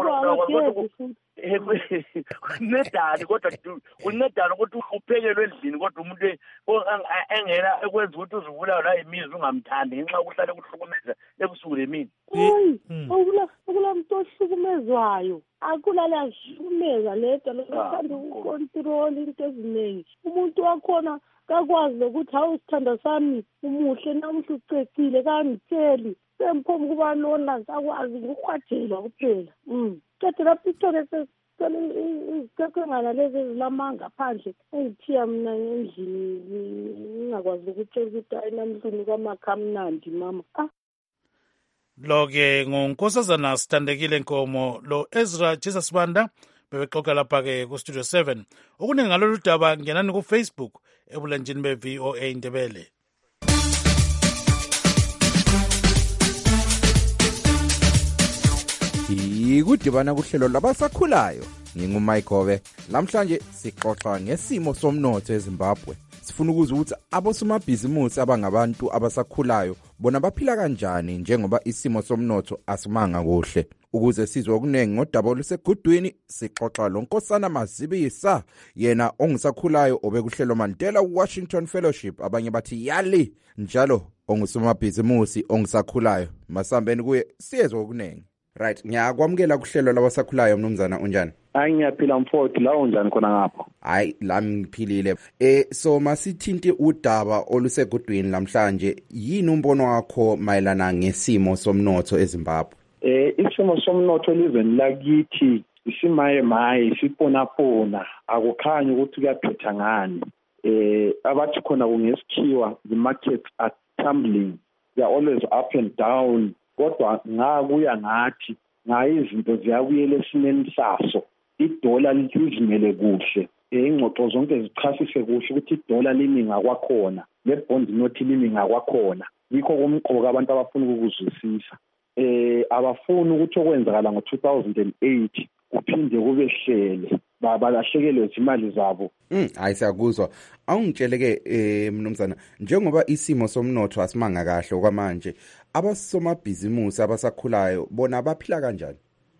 kunedani kodwa kunedani ukuthi uphekelwe endlini kodwa umuntu engena ekwenza ukuthi uzivulayo la imizwa ungamthandi ngenxa yokuhlale kuhlukumeza ebusuku lemini. Akula muntu ohlukumezwayo akulala ahlukumeza ledwa lokuthanda ukukontrol into eziningi umuntu wakhona kakwazi lokuthi hawu sithanda sami umuhle namuhla ucecile kangitheli semphoma kuba lona akwazi ukukhwathela kuphela. Kodwa lapho ithole izikekengana lezi ezilamanga phandle engithiya mina endlini ngingakwazi ukutshela ukuthi ayinamhluni kwamakhamnandi mama. Lo-ke ngunkosazana Sithandekile Nkomo lo Ezra Jesus Sibanda bebexoxa lapha-ke kustudio 7 okuningi ngalolu daba ngenani kufacebook ebulenjini be-VOA Ndebele. Ikudibana kuhlelo labasakhulayo nginguMayigobe namhlanje sixoxa ngesimo somnotho eZimbabwe sifuna ukuzwa ukuthi abosomabhizimusi abangabantu abasakhulayo bona baphila kanjani njengoba isimo somnotho asimanga kuhle ukuze sizwe okunengi ngodaba olusegudwini sixoxa lonkosana Mazibisa yena ongisakhulayo obekuhlelo Mandela Washington Fellowship abanye bathi yali njalo ongusomabhizimusi ongisakhulayo masambeni kuye siyezwe okunengi. Right, ngiyakwamukela kuhlelo labasakhulayo mnumzana unjani? Hayi ngiyaphila mfowethu la unjani khona ngapha? Hayi lami ngiphilile. So masithinte udaba olusegudwini namhlanje yini umbono wakho mayelana ngesimo somnotho eZimbabwe? Isimo somnotho elizweni lakithi isimaye siponapona akukhanyi ukuthi kuyaphetha ngani. Abathi khona kungesikhiwa the markets are tumbling, they are always up and down. Kodwa ngakuya ngathi izinto ziyabuyela esimeni saso idola lizimele kuhle ingxoxo zonke zichasise kuhle ukuthi idola lininga kwakhona lebond nothi lininga kwakhona yikho kumqoka abantu abafuna ukuzwisisa abafuni ukuthi okwenzakala ngo-2008 kuphinde kubehlele balahlekelwe izimali zabo. Hayi siyakuzwa. Awungitsheleke mnumzana, njengoba isimo somnotho asimanga kahle okwamanje, abasomabhizimusi abasakhulayo bona baphila kanjani?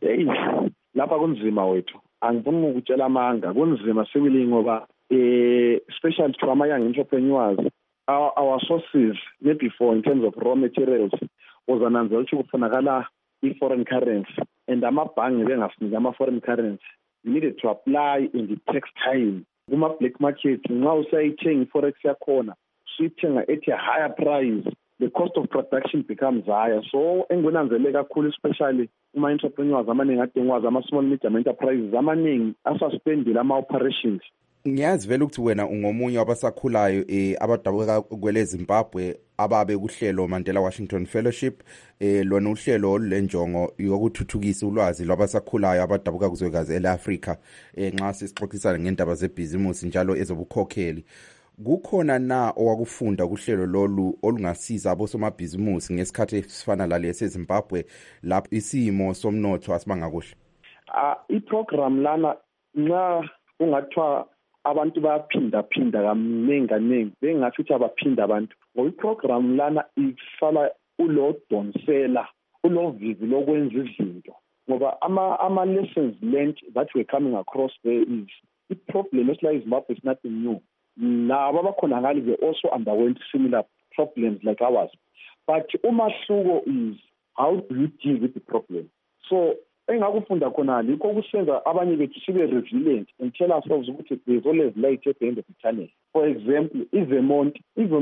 Lapha kunzima wethu. Angifuni ukutshela amanga, kunzima sibili ngoba especially to ama-young entrepreneurs, our sources before in terms of raw materials uzananzela ukuthi kufunakala i-foreign currency, and amabhange bengasiniki ama-foreign currency. You needed to apply in the tax time. Kuma-black market, nxa usayithenga i-forex yakhona, suyithenga at a higher price, the cost of production becomes higher. So enginanzele kakhulu especially uma-entrepreneurs amaningi adengwazi, ama-small medium enterprises amaningi asuspendile ama-operations. Ngiyazi vele ukuthi wena ungomunye wabasakhulayo abadabuka kwele Zimbabwe ababe kuhlelo Mandela Washington Fellowship, lona uhlelo olulenjongo yokuthuthukisa ulwazi lwabasakhulayo abadabuka kuzwekazi ele-Afrika nxa sisixoxisana ngendaba zebhizimusi njalo ezobukhokheli. Kukhona na owakufunda kuhlelo lolu olungasiza abosomabhizimusi ngesikhathi esifana lalesi eZimbabwe lapho isimo somnotho asimanga kuhle? I-program lana nxa ungathiwa abantu bayaphinda kaningi bengathi ukuthi abaphinda abantu, ngoba i-program lana ifala ulodonsela ulovivi lokwenza izinto, ngoba ama-lessons learned that were coming across there is i-problem esila eZimbabwe is nothing new. Laba abakhona ngale they also underwent similar problems like ours, but umahluko is how do you deal with the problem. So engakufunda khona likho kusenza abanye bethu sibe resilient and tell ourselves ukuthi there's always light at the end of the tunnel. For example, Vermont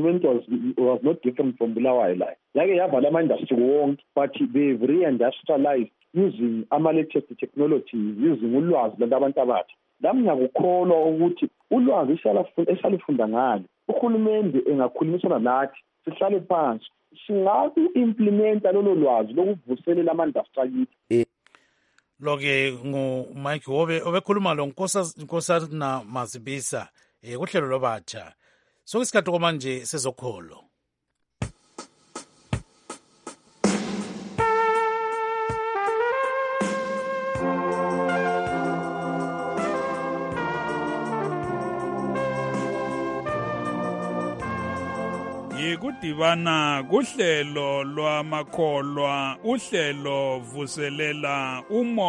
was not different from Bulawayo. Yake yavala ama-industry wonke, but they've re-industrialized using ama-latest technology, using ulwazi lwabantu abatsha. Lami ngiyakukholwa ukuthi ulwazi esalifunda ngalo uhulumende engakhulumisana nathi sihlale phansi singaku-implementa lolo lwazi lokuvuselela ama-industry akithi. Lo-ke ngu-Mike Hobe obekhuluma lo Nkosana Mazibisa kuhlelo lwabatsha. Sokusikhathi kwamanje sezokholo. Kudibana kuhlelo lwamakholwa, uhlelo vuselela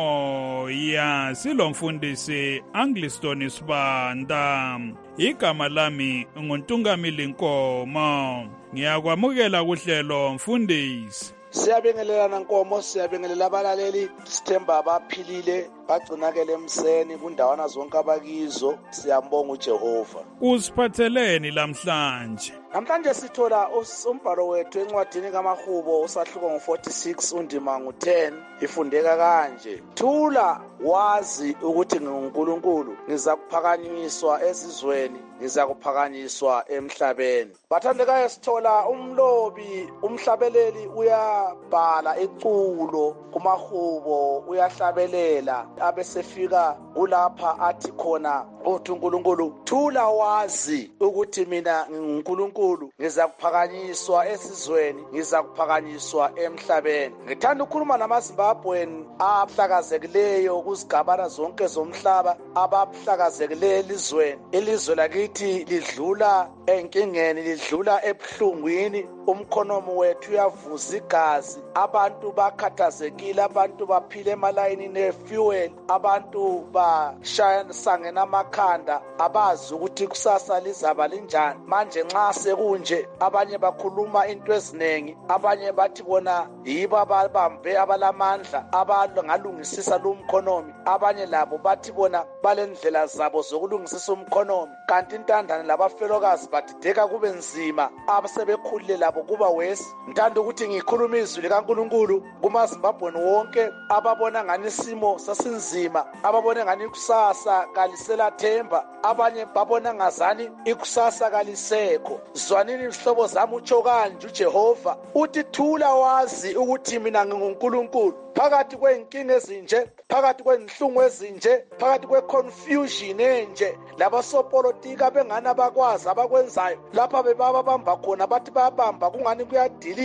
umoya, silomfundisi Angliston Sibanda. Igama lami nguNtungamili Nkomo. Ngiyakwamukela kuhlelo mfundisi. Siyabingelelana Nkomo, siyabingelela abalaleli, sithemba abaphilile bagcinakele emseni kundawana zonke abakizo. Siyambonga uJehova. Usiphatheleni lamhlanje? Namhlanje sithola umbhalo wethu encwadini kaMahubo usahluko ngo-46 undima ngu-10 ifundeka kanje: thula wazi ukuthi nginguNkulunkulu, ngiza kuphakanyiswa ezizweni, ngiza kuphakanyiswa emhlabeni. Bathandekayo, sithola umlobi umhlabeleli uyabhala iculo kuMahubo, uyahlabelela abesefika kulapha athi khona uthi uNkulunkulu, thula wazi ukuthi mina nginguNkulunkulu, ngiza kuphakanyiswa esizweni, ngiza kuphakanyiswa emhlabeni. Ngithanda ukukhuluma namaZimbabweni ahlakazekileyo kuzigabana zonke zomhlaba, abahlakazekileyo elizweni. Ilizwe lakithi lidlula enkingeni, lidlula ebuhlungwini. Umkhonomo wethu uyavuza igazi, abantu bakhathazekile, abantu baphila emalayinini efuel, abantu bashayisangena amakhanda, abazi ukuthi kusasa lizaba linjani. Manje nxa sekunje, abanye bakhuluma into eziningi, abanye bathi bona yibo ababambe abalamandla abangalungisisa lo mkhonomi, abanye labo bathi bona balendlela zabo zokulungisisa umkhonomi. Kanti intandane labafelokazi badideka kube nzima, abasebekhulile labo kuba wesi. Ngithanda ukuthi ngikhuluma izwi likaNkulunkulu kumaZimbabweni wonke ababona ngani isimo sasinzima, ababona ngani ikusasa kalisela themba, abanye babona ngazani ikusasa kalisekho. Zwanini zihlobo zami, utsho kanje uJehova, uthi thula wazi ukuthi mina nginguNkulunkulu. Phakathi kwenkinga ezinje, phakathi kwenhlungu ezinje, phakathi kweconfusion enje, labasopolitika bengani abakwazi abakwenzayo, lapha bebabamba khona bathi bayabamba kungani kuyadilika,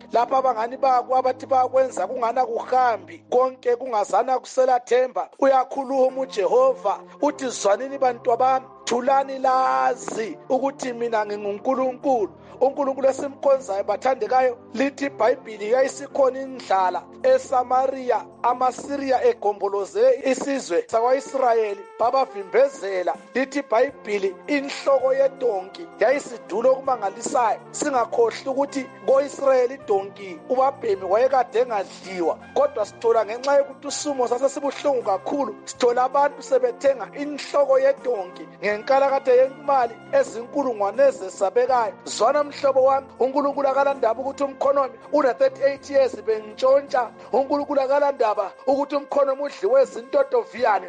lapha abangani bakho abathi bayakwenza kungana kuhambi konke kungazana kusela themba, uyakhuluma uJehova uthi zwanini bantu bami, thulani lazi ukuthi mina nginguNkulunkulu. uNkulunkulu esimkhonzayo bathandekayo, lithi iBhayibhili yayisikhona indlala eSamariya, amaSiriya egombolozele isizwe sakwa-Israyeli babavimbezela. Lithi iBhayibhili inhloko yedonki yayisidulo okumangalisayo. Singakhohlwa ukuthi ko-Israyeli idonki ubabhemi wayekade engadliwa, kodwa sithola ngenxa yokuthi usumo sasesibuhlungu kakhulu, sithola abantu sebethenga inhloko yedonki ngenkalakatha yemali ezinkulungwane ezesabekayo. Zwana mhlobo wami, uNkulunkulu akalandaba ukuthi umkhonomi una-38 years bengitshontsha. uNkulunkulu akalandaba ukuthi umkhonomi udliwe zintotoviyane.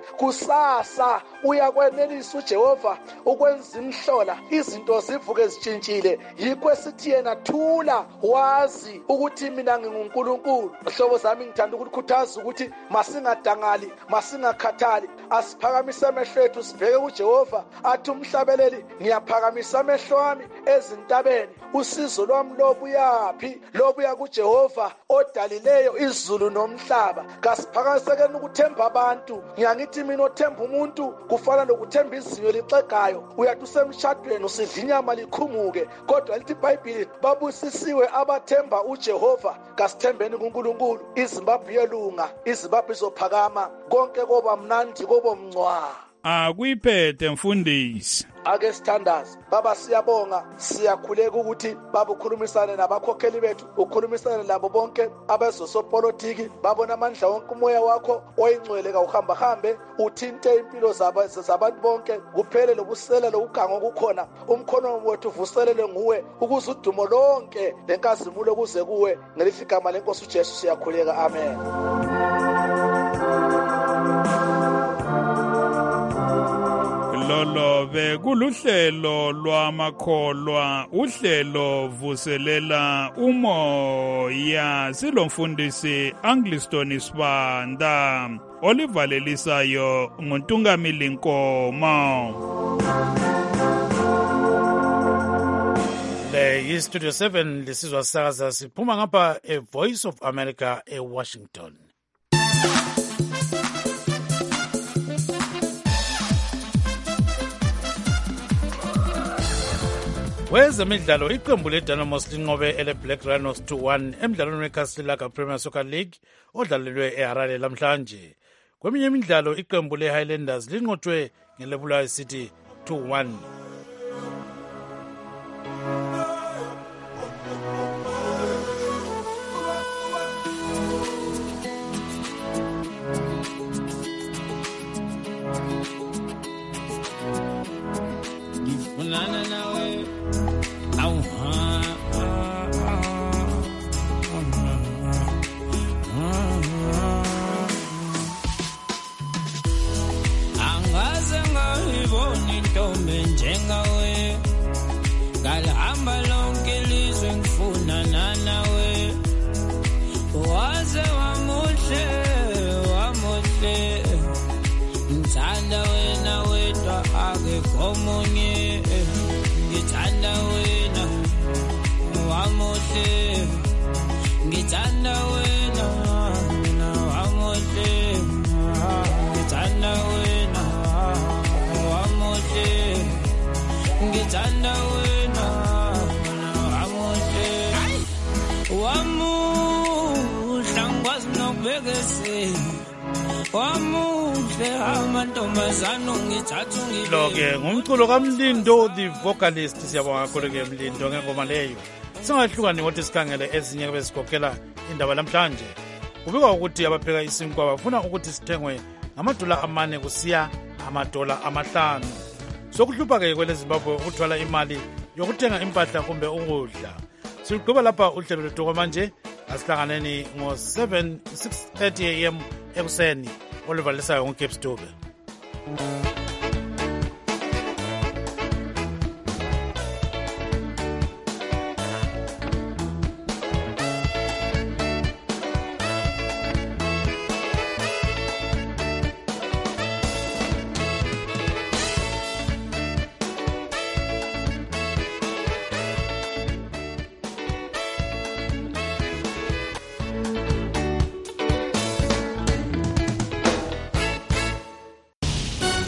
Kusasa uyakwenelisa uJehova ukwenza imhlola, izinto zivuke zitshintshile. Yikho esithi yena thula wazi ukuthi mina nginguNkulunkulu. Hlobo zami, ngithanda ukukhuthaza ukuthi masingadangali, masingakhathali, asiphakamise amehlo ethu sibheke kuJehova. Athi umhlabeleli, ngiyaphakamisa amehlo ami ezintabeni, usizo lwami lobuyaphi? Lobuya kuJehova odalileyo izulu nomhlaba. Kasiphakamisekeni ukuthemba abantu. Ngiyangithi mina othemba umuntu kufana nokuthemba izinyo lixegayo. Uyathi usemshadweni usidla inyama likhumuke, kodwa lithi iBhayibhili babusisiwe abathemba uJehova. Kasithembeni kuNkulunkulu, iZimbabwe iyelunga, iZimbabwe izophakama, konke koba mnandi koba mncwa. Akuyiphethe mfundisi. Ake sithandaze. Baba, siyabonga, siyakhuleka ukuthi baba ukhulumisane nabakhokheli bethu, ukhulumisane labo bonke abezosopolitiki, babona amandla wonke umoya wakho oyingcwele kawuhamba hambe uthinte impilo zabantu bonke, kuphele lobusela lokugango kukhona. Umkhono wethu uvuselele nguwe ukuze udumo lonke lenkazimulo kuze kuwe, ngelithi igama lenkosi uJesu siyakhuleka, amen. Lolo bekuluhlelo lwamakholwa, uhlelo vuselela umoya. Silomfundisi Angliston Sibanda, olivalelisayo nguNtungamili Nkomo. Le yi-Studio 7 lisizwa sakaza siphuma ngapha e-Voice of America e-Washington. Wezemidlalo, iqembu leDynamos linqobe ele-Black Rhinos 2-1 emdlalweni weCastelaka Premier Soccer League odlalelwe eHarare lamhlanje. Kweminye imidlalo, iqembu le-Highlanders linqotshwe ngeLebulayi City 2-1. Kalihamba lonke ilizwe ngifuna nawe, waze wamuhle ngithanda wena wedwa akekho omunye, ngithanda wena wamuhle, ngithanda wena wamuhle, ngithanda wena wamuhle, ngithanda wena wamuhla ngikwazi nokubekesela, wamuhle amantombazane ungithatha ungibeke. Lo-ke ngumculo kaMlindo, the vocalist. Siyabonga kakhulu-ke Mlindo ngengoma leyo. Singahlukani ngokuthi sikhangele ezinye besigokela indaba lamhlanje. Kubikwa ukuthi abapheka isinkwa bafuna ukuthi sithengwe ngamadola 4 kusiya amadola 5. Sokuhlupha-ke kwele Zimbabwe ukuthwala imali yokuthenga impahla kumbe ukudla. Siligqiba lapha uhlelo lwethu kwamanje. Asihlanganeni ngo-6:30 AM ekuseni oluvalisayo nguCape Stube.